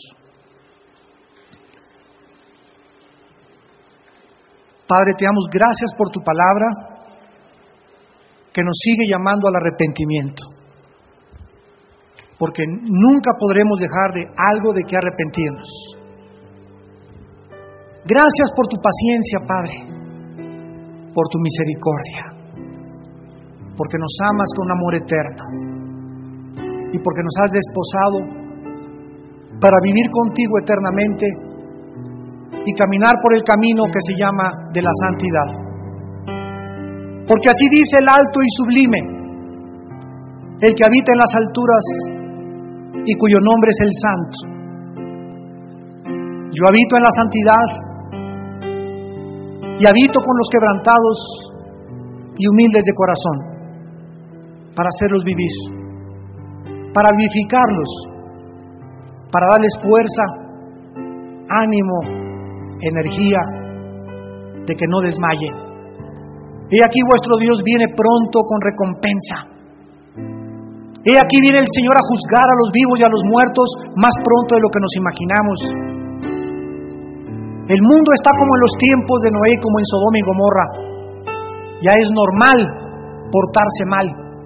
Speaker 1: Padre, te damos gracias por tu palabra, que nos sigue llamando al arrepentimiento, porque nunca podremos dejar de algo de que arrepentirnos. Gracias por tu paciencia, Padre, por tu misericordia, porque nos amas con amor eterno y porque nos has desposado para vivir contigo eternamente y caminar por el camino que se llama de la santidad. Porque así dice el alto y sublime, el que habita en las alturas y cuyo nombre es el Santo. Yo habito en la santidad y habito con los quebrantados y humildes de corazón, para hacerlos vivir, para vivificarlos, para darles fuerza, ánimo, energía, de que no desmayen. He aquí vuestro Dios viene pronto con recompensa. He aquí viene el Señor a juzgar a los vivos y a los muertos más pronto de lo que nos imaginamos. El mundo está como en los tiempos de Noé, como en Sodoma y Gomorra. Ya es normal portarse mal.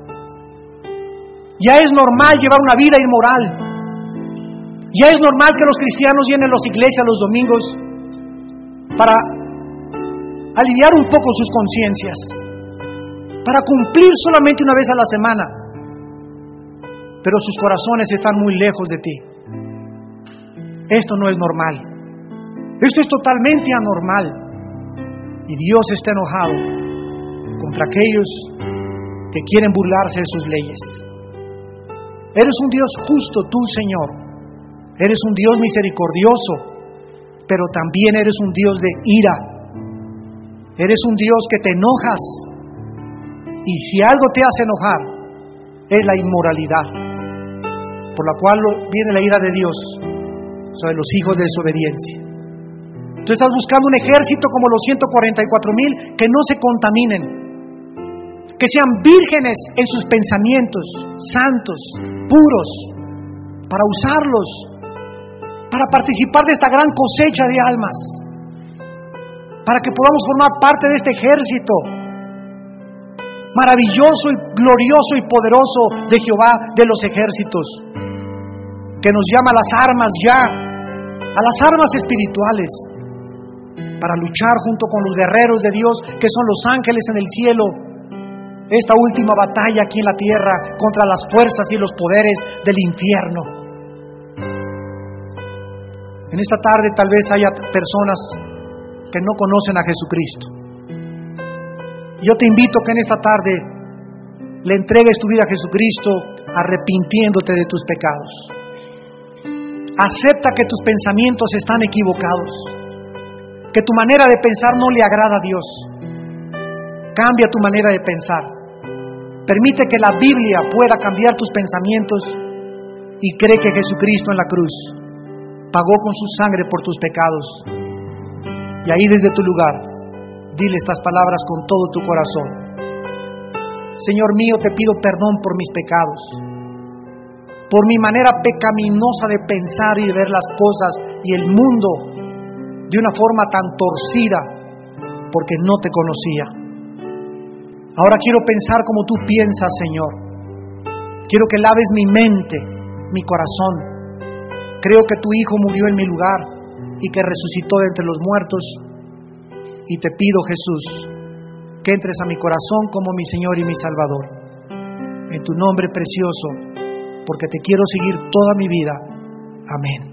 Speaker 1: Ya es normal llevar una vida inmoral. Ya es normal que los cristianos llenen las iglesias los domingos para aliviar un poco sus conciencias, para cumplir solamente una vez a la semana, pero sus corazones están muy lejos de ti. Esto no es normal, esto es totalmente anormal, y Dios está enojado contra aquellos que quieren burlarse de sus leyes. Eres un Dios justo tú, Señor, eres un Dios misericordioso, pero también eres un Dios de ira. Eres un Dios que te enojas, y si algo te hace enojar es la inmoralidad. por la cual viene la ira de Dios sobre los hijos de desobediencia. Tú estás buscando un ejército como los ciento cuarenta y cuatro mil que no se contaminen, que sean vírgenes en sus pensamientos, santos, puros, para usarlos, para participar de esta gran cosecha de almas, para que podamos formar parte de este ejército maravilloso y glorioso y poderoso de Jehová de los ejércitos, que nos llama a las armas ya, a las armas espirituales, para luchar junto con los guerreros de Dios, que son los ángeles en el cielo, esta última batalla aquí en la tierra contra las fuerzas y los poderes del infierno. En esta tarde tal vez haya personas que no conocen a Jesucristo. Yo te invito que en esta tarde le entregues tu vida a Jesucristo, arrepintiéndote de tus pecados. Acepta que tus pensamientos están equivocados, que tu manera de pensar no le agrada a Dios. Cambia tu manera de pensar. Permite que la Biblia pueda cambiar tus pensamientos y cree que Jesucristo en la cruz pagó con su sangre por tus pecados. Y ahí desde tu lugar, dile estas palabras con todo tu corazón. Señor mío, te pido perdón por mis pecados, por mi manera pecaminosa de pensar y de ver las cosas y el mundo de una forma tan torcida, porque no te conocía. Ahora quiero pensar como tú piensas, Señor. Quiero que laves mi mente, mi corazón. Creo que tu Hijo murió en mi lugar y que resucitó de entre los muertos. Y te pido, Jesús, que entres a mi corazón como mi Señor y mi Salvador. En tu nombre precioso, porque te quiero seguir toda mi vida. Amén.